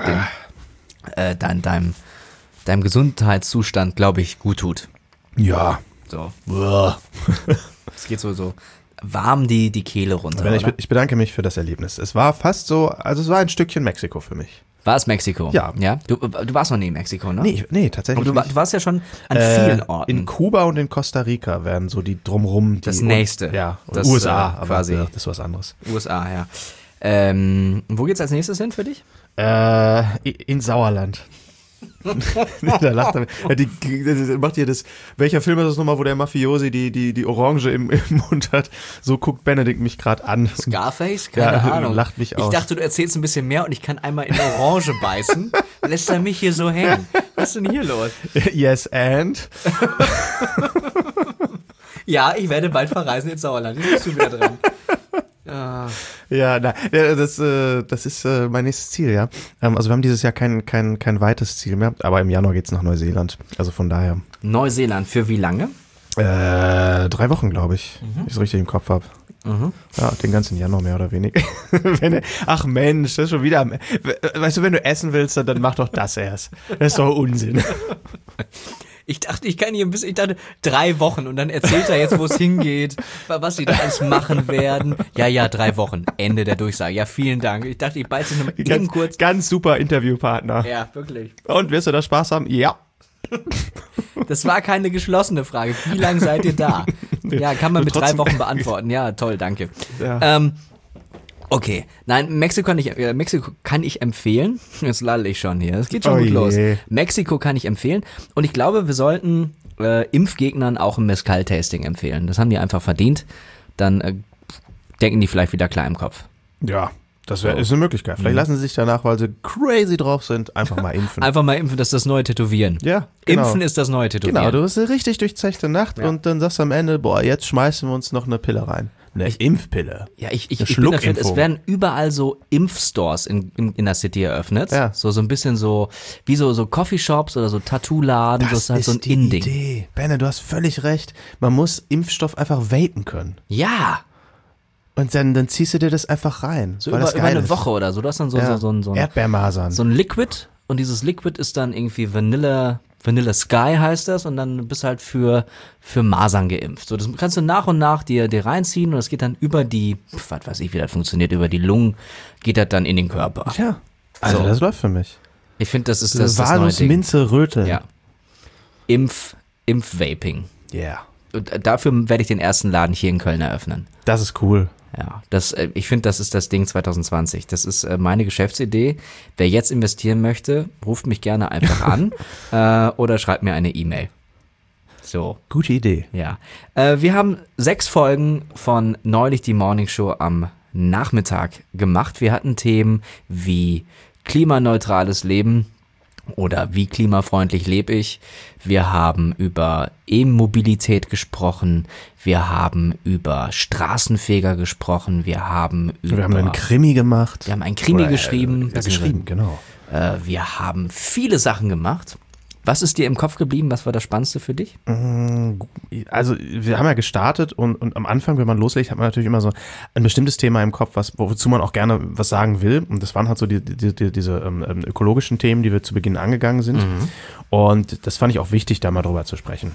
deinem Gesundheitszustand, glaube ich, gut tut. Ja. So. Es geht so warm die Kehle runter. Ich bedanke mich für das Erlebnis. Es war fast so, also es war ein Stückchen Mexiko für mich. War es Mexiko? Ja. Du warst noch nie in Mexiko, ne? Nee, tatsächlich Aber du warst ja schon an vielen Orten. In Kuba und in Costa Rica werden so die drumrum. Das nächste. Ja, das, USA, quasi. Aber das ist was anderes. USA, ja. Wo geht's als nächstes hin für dich? In Sauerland. Da lacht er. Ja, macht hier das. Welcher Film ist das nochmal, wo der Mafiosi die Orange im Mund hat? So guckt Benedikt mich gerade an. Scarface? Keine Ahnung. Lacht mich aus. Ich dachte, du erzählst ein bisschen mehr und ich kann einmal in Orange beißen. Lässt er mich hier so hängen. Was ist denn hier los? Yes, and? Ja, ich werde bald verreisen ins Sauerland. Jetzt bist du wieder dran. Ja, das ist mein nächstes Ziel, ja. Also wir haben dieses Jahr kein weites Ziel mehr, aber im Januar geht's nach Neuseeland. Also von daher. Neuseeland, für wie lange? 3 Wochen, glaube ich, wenn ich es richtig im Kopf habe. Ja, den ganzen Januar mehr oder weniger. Ach Mensch, das ist schon wieder. Weißt du, wenn du essen willst, dann mach doch das erst. Das ist doch Unsinn. Ich dachte, ich kann hier ein bisschen, 3 Wochen und dann erzählt er jetzt, wo es hingeht, was sie da alles machen werden. Ja, 3 Wochen, Ende der Durchsage. Ja, vielen Dank. Ich dachte, ich beiße nur eben kurz. Ganz super Interviewpartner. Ja, wirklich. Und wirst du da Spaß haben? Ja. Das war keine geschlossene Frage. Wie lange seid ihr da? Ja, kann man mit 3 Wochen beantworten. Ja, toll, danke. Ja. Okay, nein, Mexiko kann ich empfehlen. Jetzt lalle ich schon hier, es geht schon gut los. Mexiko kann ich empfehlen und ich glaube, wir sollten Impfgegnern auch ein Mezcal-Tasting empfehlen. Das haben die einfach verdient. Dann denken die vielleicht wieder klar im Kopf. Ja, das ist eine Möglichkeit. Vielleicht lassen sie sich danach, weil sie crazy drauf sind, einfach mal impfen. Einfach mal impfen, das ist das neue Tätowieren. Ja, genau. Impfen ist das neue Tätowieren. Genau, du hast eine richtig durchzechte Nacht und dann sagst du am Ende, boah, jetzt schmeißen wir uns noch eine Pille rein. Eine Impfpille. Ja, ich bin dafür, es werden überall so Impfstores in der City eröffnet. Ja. So ein bisschen so, wie so Coffeeshops oder so Tattoo-Laden. Das ist halt so ein Inding. Idee. Benne, du hast völlig recht. Man muss Impfstoff einfach vapen können. Ja. Und dann ziehst du dir das einfach rein. So über eine Woche oder so. Du hast dann so ein Erdbeermasern. So ein Liquid. Und dieses Liquid ist dann irgendwie Vanilla Sky heißt das und dann bist du halt für Masern geimpft. So, das kannst du nach und nach dir reinziehen und das geht dann über die, was weiß ich, wie das funktioniert, über die Lungen geht das dann in den Körper. Ja, also das läuft für mich. Ich finde, das ist das neue Walnuss, Ding. Minze, Röte. Ja. Impf-Vaping. Ja. Yeah. Und dafür werde ich den ersten Laden hier in Köln eröffnen. Das ist cool. Ja, ich finde, das ist das Ding 2020. Das ist meine Geschäftsidee. Wer jetzt investieren möchte, ruft mich gerne einfach an oder schreibt mir eine E-Mail. So. Gute Idee. Ja. Wir haben 6 Folgen von Neulich die Morning Show am Nachmittag gemacht. Wir hatten Themen wie klimaneutrales Leben oder wie klimafreundlich lebe ich. Wir haben über E-Mobilität gesprochen. Wir haben über Straßenfeger gesprochen. Wir haben einen Krimi gemacht. Wir haben einen Krimi geschrieben. Genau. Wir haben viele Sachen gemacht. Was ist dir im Kopf geblieben? Was war das Spannendste für dich? Also wir haben ja gestartet und am Anfang, wenn man loslegt, hat man natürlich immer so ein bestimmtes Thema im Kopf, wozu man auch gerne was sagen will. Und das waren halt so diese ökologischen Themen, die wir zu Beginn angegangen sind. Und das fand ich auch wichtig, da mal drüber zu sprechen.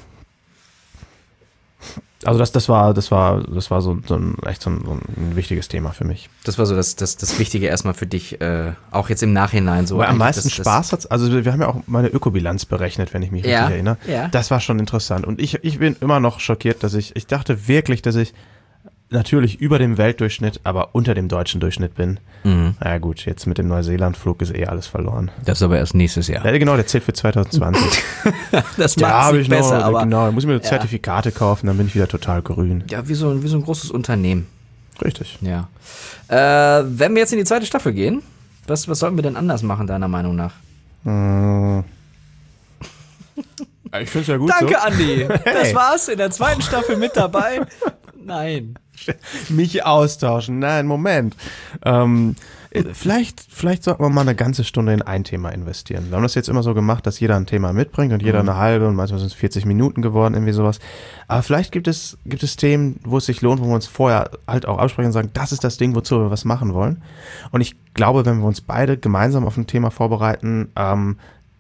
Also das war so ein wichtiges Thema für mich. Das war so das Wichtige erstmal für dich, auch jetzt im Nachhinein so. Weil am meisten Spaß hat's, also wir haben ja auch meine Ökobilanz berechnet, wenn ich mich richtig erinnere. Ja. Das war schon interessant. Und ich bin immer noch schockiert, dass ich dachte wirklich, dass ich natürlich über dem Weltdurchschnitt, aber unter dem deutschen Durchschnitt bin. Na gut, jetzt mit dem Neuseeland-Flug ist alles verloren. Das ist aber erst nächstes Jahr. Ja, genau, der zählt für 2020. Das macht es nicht besser, aber... Genau, muss ich mir Zertifikate kaufen, dann bin ich wieder total grün. Ja, wie so ein großes Unternehmen. Richtig. Ja. Wenn wir jetzt in die 2. Staffel gehen, was sollten wir denn anders machen, deiner Meinung nach? Ich finde es ja gut. Danke, so. Andi. Das war's in der 2. Staffel mit dabei. Nein. Mich austauschen. Nein, Moment. Vielleicht sollten wir mal eine ganze Stunde in ein Thema investieren. Wir haben das jetzt immer so gemacht, dass jeder ein Thema mitbringt und jeder eine halbe und manchmal sind es 40 Minuten geworden, irgendwie sowas. Aber vielleicht gibt es Themen, wo es sich lohnt, wo wir uns vorher halt auch absprechen und sagen, das ist das Ding, wozu wir was machen wollen. Und ich glaube, wenn wir uns beide gemeinsam auf ein Thema vorbereiten,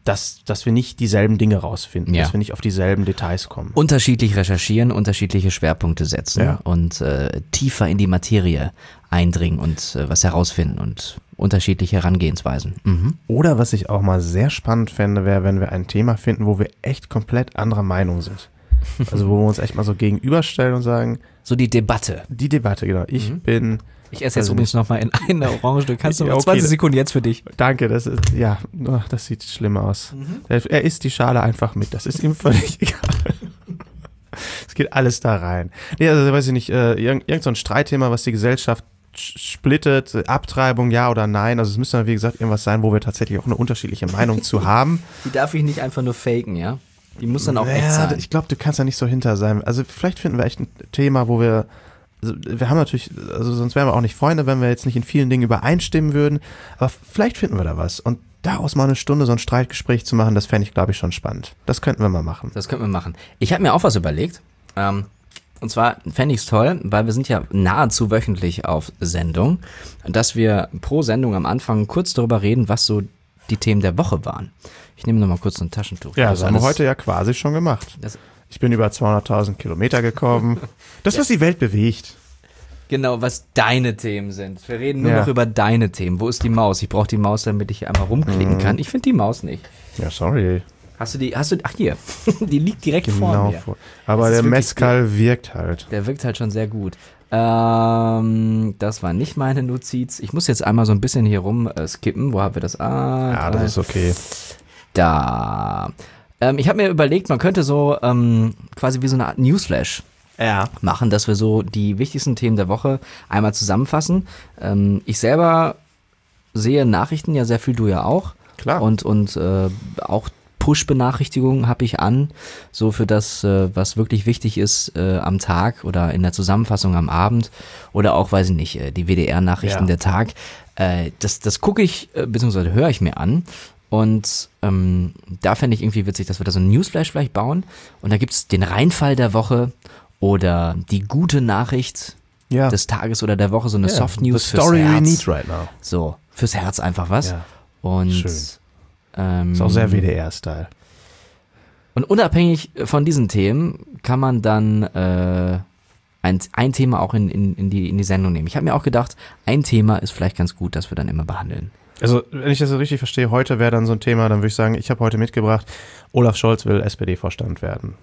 dass wir nicht dieselben Dinge rausfinden, Ja. dass wir nicht auf dieselben Details kommen. Unterschiedlich recherchieren, unterschiedliche Schwerpunkte setzen und tiefer in die Materie eindringen und was herausfinden und unterschiedliche Herangehensweisen. Mhm. Oder was ich auch mal sehr spannend fände, wäre, wenn wir ein Thema finden, wo wir echt komplett anderer Meinung sind. Also wo wir uns echt mal so gegenüberstellen und sagen, So die Debatte. die Debatte, genau. Ich Ich esse jetzt übrigens nochmal in eine Orange. Du kannst noch Ja, okay. 20 Sekunden jetzt für dich. Danke, das ist, ja, das sieht schlimm aus. Er isst die Schale einfach mit, das ist ihm völlig egal. Es geht alles da rein. Nee, also weiß ich nicht, irgend so ein Streitthema, was die Gesellschaft splittet, Abtreibung, ja oder nein. Also es müsste dann, wie gesagt, irgendwas sein, wo wir tatsächlich auch eine unterschiedliche Meinung zu haben. Die darf ich nicht einfach nur faken, ja? Die muss dann auch echt Ja, sein. ich glaube, du kannst da nicht so hinter sein. Also vielleicht finden wir echt ein Thema, wo wir haben natürlich, also sonst wären wir auch nicht Freunde, wenn wir jetzt nicht in vielen Dingen übereinstimmen würden, aber vielleicht finden wir da was. Und daraus mal eine Stunde so ein Streitgespräch zu machen, das fände ich, glaube ich, schon spannend. Das könnten wir mal machen. Das könnten wir machen. Ich habe mir auch was überlegt. Und zwar fände ich es toll, weil wir sind ja nahezu wöchentlich auf Sendung, dass wir pro Sendung am Anfang kurz darüber reden, was so die Themen der Woche waren. Ich nehme nochmal kurz ein Taschentuch. Ja, das haben wir heute ja quasi schon gemacht. Ich bin über 200.000 Kilometer gekommen. Das, was die Welt bewegt. Genau, was deine Themen sind. Wir reden nur noch über deine Themen. Wo ist die Maus? Ich brauche die Maus, damit ich hier einmal rumklicken kann. Ich finde die Maus nicht. Ja, sorry. Ach hier. Die liegt direkt vor mir. Aber der Mezcal wirkt halt. Der wirkt halt schon sehr gut. Das war nicht meine Notiz. Ich muss jetzt einmal so ein bisschen hier rum skippen. Wo haben wir das? Ja, das ist okay. Da. Ich habe mir überlegt, man könnte so quasi wie so eine Art Newsflash machen, dass wir so die wichtigsten Themen der Woche einmal zusammenfassen. Ich selber sehe Nachrichten ja sehr viel, du ja auch. Klar. Und auch Push-Benachrichtigungen habe ich an, so für das, was wirklich wichtig ist am Tag oder in der Zusammenfassung am Abend oder auch, weiß ich nicht, die WDR-Nachrichten der Tag. Das gucke ich, beziehungsweise höre ich mir an. Und da fände ich irgendwie witzig, dass wir da so ein Newsflash vielleicht bauen. Und da gibt es den Reinfall der Woche oder die gute Nachricht des Tages oder der Woche, so eine Soft News fürs story Herz. we need right now. So, fürs Herz einfach was. Ja. Und Schön. Ist auch sehr WDR-Style. Und unabhängig von diesen Themen kann man dann ein Thema auch in die Sendung nehmen. Ich habe mir auch gedacht, ein Thema ist vielleicht ganz gut, das wir dann immer behandeln. Also, wenn ich das so richtig verstehe, heute wäre dann so ein Thema, dann würde ich sagen, ich habe heute mitgebracht, Olaf Scholz will SPD-Vorstand werden.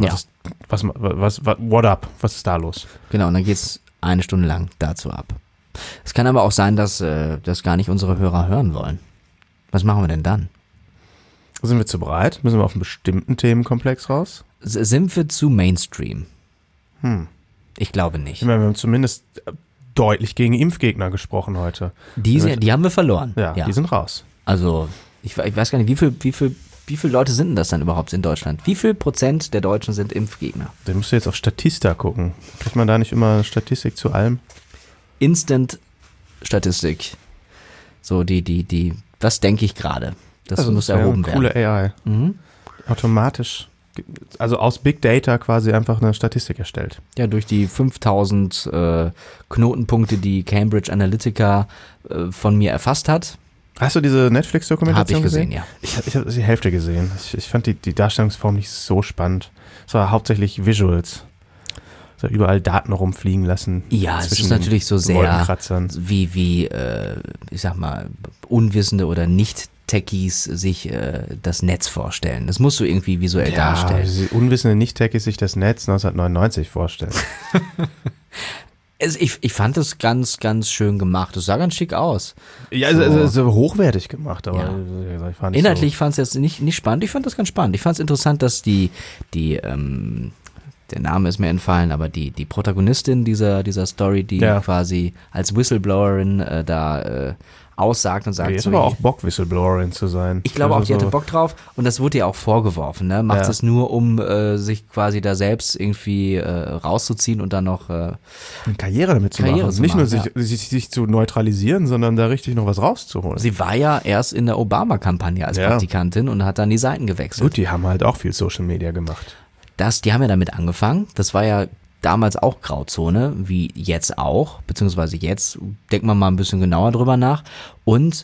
What up? Was ist da los? Genau, und dann geht's eine Stunde lang dazu ab. Es kann aber auch sein, dass das gar nicht unsere Hörer hören wollen. Was machen wir denn dann? Sind wir zu breit? Müssen wir auf einen bestimmten Themenkomplex raus? Sind wir zu Mainstream? Ich glaube nicht. Ich meine, wir haben zumindest deutlich gegen Impfgegner gesprochen heute. Die haben wir verloren. Ja, die sind raus. Also, ich weiß gar nicht, wie viele Leute sind denn das dann überhaupt in Deutschland? Wie viel Prozent der Deutschen sind Impfgegner? Da musst du jetzt auf Statista gucken. Kriegt man da nicht immer eine Statistik zu allem? Instant-Statistik. So, was denke ich gerade? Das muss erhoben werden. Coole AI. Automatisch, also aus Big Data quasi einfach eine Statistik erstellt. Ja, durch die 5000 Knotenpunkte, die Cambridge Analytica von mir erfasst hat. Hast du diese Netflix-Dokumentation gesehen? Ja. Ich habe die Hälfte gesehen. Ich fand die Darstellungsform nicht so spannend. Es war hauptsächlich Visuals. So überall Daten rumfliegen lassen. Ja, es ist natürlich so sehr Wolkenkratzern. wie ich sag mal, Unwissende oder Nicht-Techies sich das Netz vorstellen. Das musst du irgendwie visuell darstellen. Ja, unwissende Nicht-Techies sich das Netz 1999 vorstellen. Ich fand es ganz, ganz schön gemacht. Es sah ganz schick aus. Ja, also hochwertig gemacht, aber ich fand inhaltlich fand es jetzt nicht spannend. Ich fand das ganz spannend. Ich fand es interessant, dass der Name ist mir entfallen, aber die Protagonistin dieser Story, die quasi als Whistleblowerin aussagt und sagt, die hat aber auch Bock, Whistleblowerin zu sein. Ich glaube auch, die hatte Bock drauf und das wurde ihr auch vorgeworfen, ne? Macht es nur, um sich quasi da selbst irgendwie rauszuziehen und dann noch eine Karriere damit zu machen. Nicht nur sich zu neutralisieren, sondern da richtig noch was rauszuholen. Sie war ja erst in der Obama-Kampagne als Praktikantin und hat dann die Seiten gewechselt. Gut, die haben halt auch viel Social Media gemacht. Die haben ja damit angefangen. Das war ja damals auch Grauzone, wie jetzt auch, beziehungsweise jetzt denkt man mal ein bisschen genauer drüber nach. Und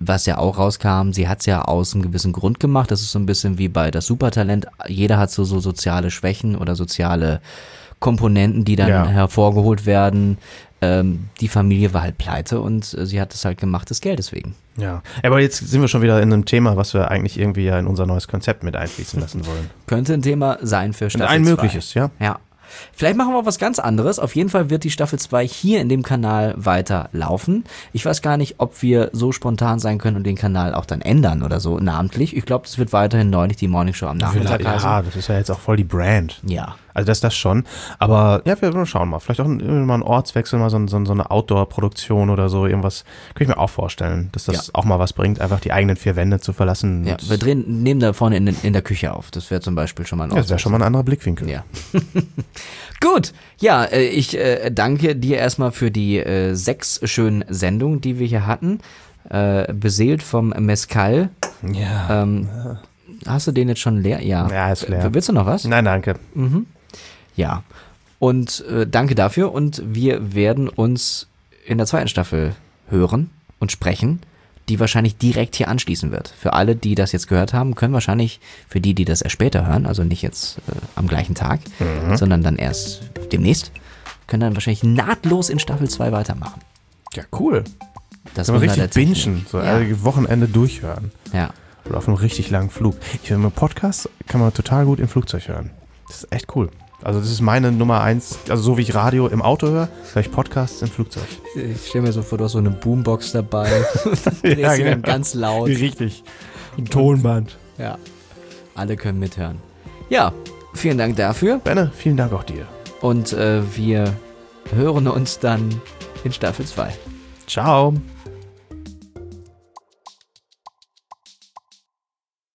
was ja auch rauskam, sie hat es ja aus einem gewissen Grund gemacht. Das ist so ein bisschen wie bei das Supertalent. Jeder hat so soziale Schwächen oder soziale Komponenten, die dann hervorgeholt werden. Die Familie war halt pleite und sie hat es halt gemacht des Geldes wegen. Ja, aber jetzt sind wir schon wieder in einem Thema, was wir eigentlich irgendwie ja in unser neues Konzept mit einfließen lassen wollen. Könnte ein Thema sein für Staffel 2. Ein mögliches, ja. Ja. Vielleicht machen wir was ganz anderes. Auf jeden Fall wird die Staffel 2 hier in dem Kanal weiter laufen. Ich weiß gar nicht, ob wir so spontan sein können und den Kanal auch dann ändern oder so namentlich. Ich glaube, das wird weiterhin neulich die Morning Show am Nachmittag heißen. Ja, das ist ja jetzt auch voll die Brand. Ja. Also das schon. Aber ja, wir schauen mal. Vielleicht auch mal einen Ortswechsel, mal so eine Outdoor-Produktion oder so. Irgendwas könnte ich mir auch vorstellen, dass das auch mal was bringt, einfach die eigenen 4 Wände zu verlassen. Ja, wir nehmen da vorne in der Küche auf. Das wäre zum Beispiel schon mal ein Ortswechsel. Das wäre schon mal ein anderer Blickwinkel. Ja. Gut, ja, ich danke dir erstmal für die 6 schönen Sendungen, die wir hier hatten. Beseelt vom Mezcal. Ja. Hast du den jetzt schon leer? Ja. Ja, ist leer. Willst du noch was? Nein, danke. Mhm. Ja. Und danke dafür. Und wir werden uns in der 2. Staffel hören und sprechen, die wahrscheinlich direkt hier anschließen wird. Für alle, die das jetzt gehört haben, können wahrscheinlich, für die das erst später hören, also nicht jetzt am gleichen Tag, sondern dann erst demnächst, können dann wahrscheinlich nahtlos in Staffel 2 weitermachen. Ja, cool. Das kann man richtig bingen, so Wochenende durchhören. Ja. Oder auf einem richtig langen Flug. Ich finde, Podcast kann man total gut im Flugzeug hören. Das ist echt cool. Also das ist meine Nummer 1, also so wie ich Radio im Auto höre ich Podcasts im Flugzeug. Ich stelle mir so vor, du hast so eine Boombox dabei. Ja, genau. Dann ganz laut. Richtig. Ein Tonband. Ja. Alle können mithören. Ja, vielen Dank dafür. Benne, vielen Dank auch dir. Und wir hören uns dann in Staffel 2. Ciao.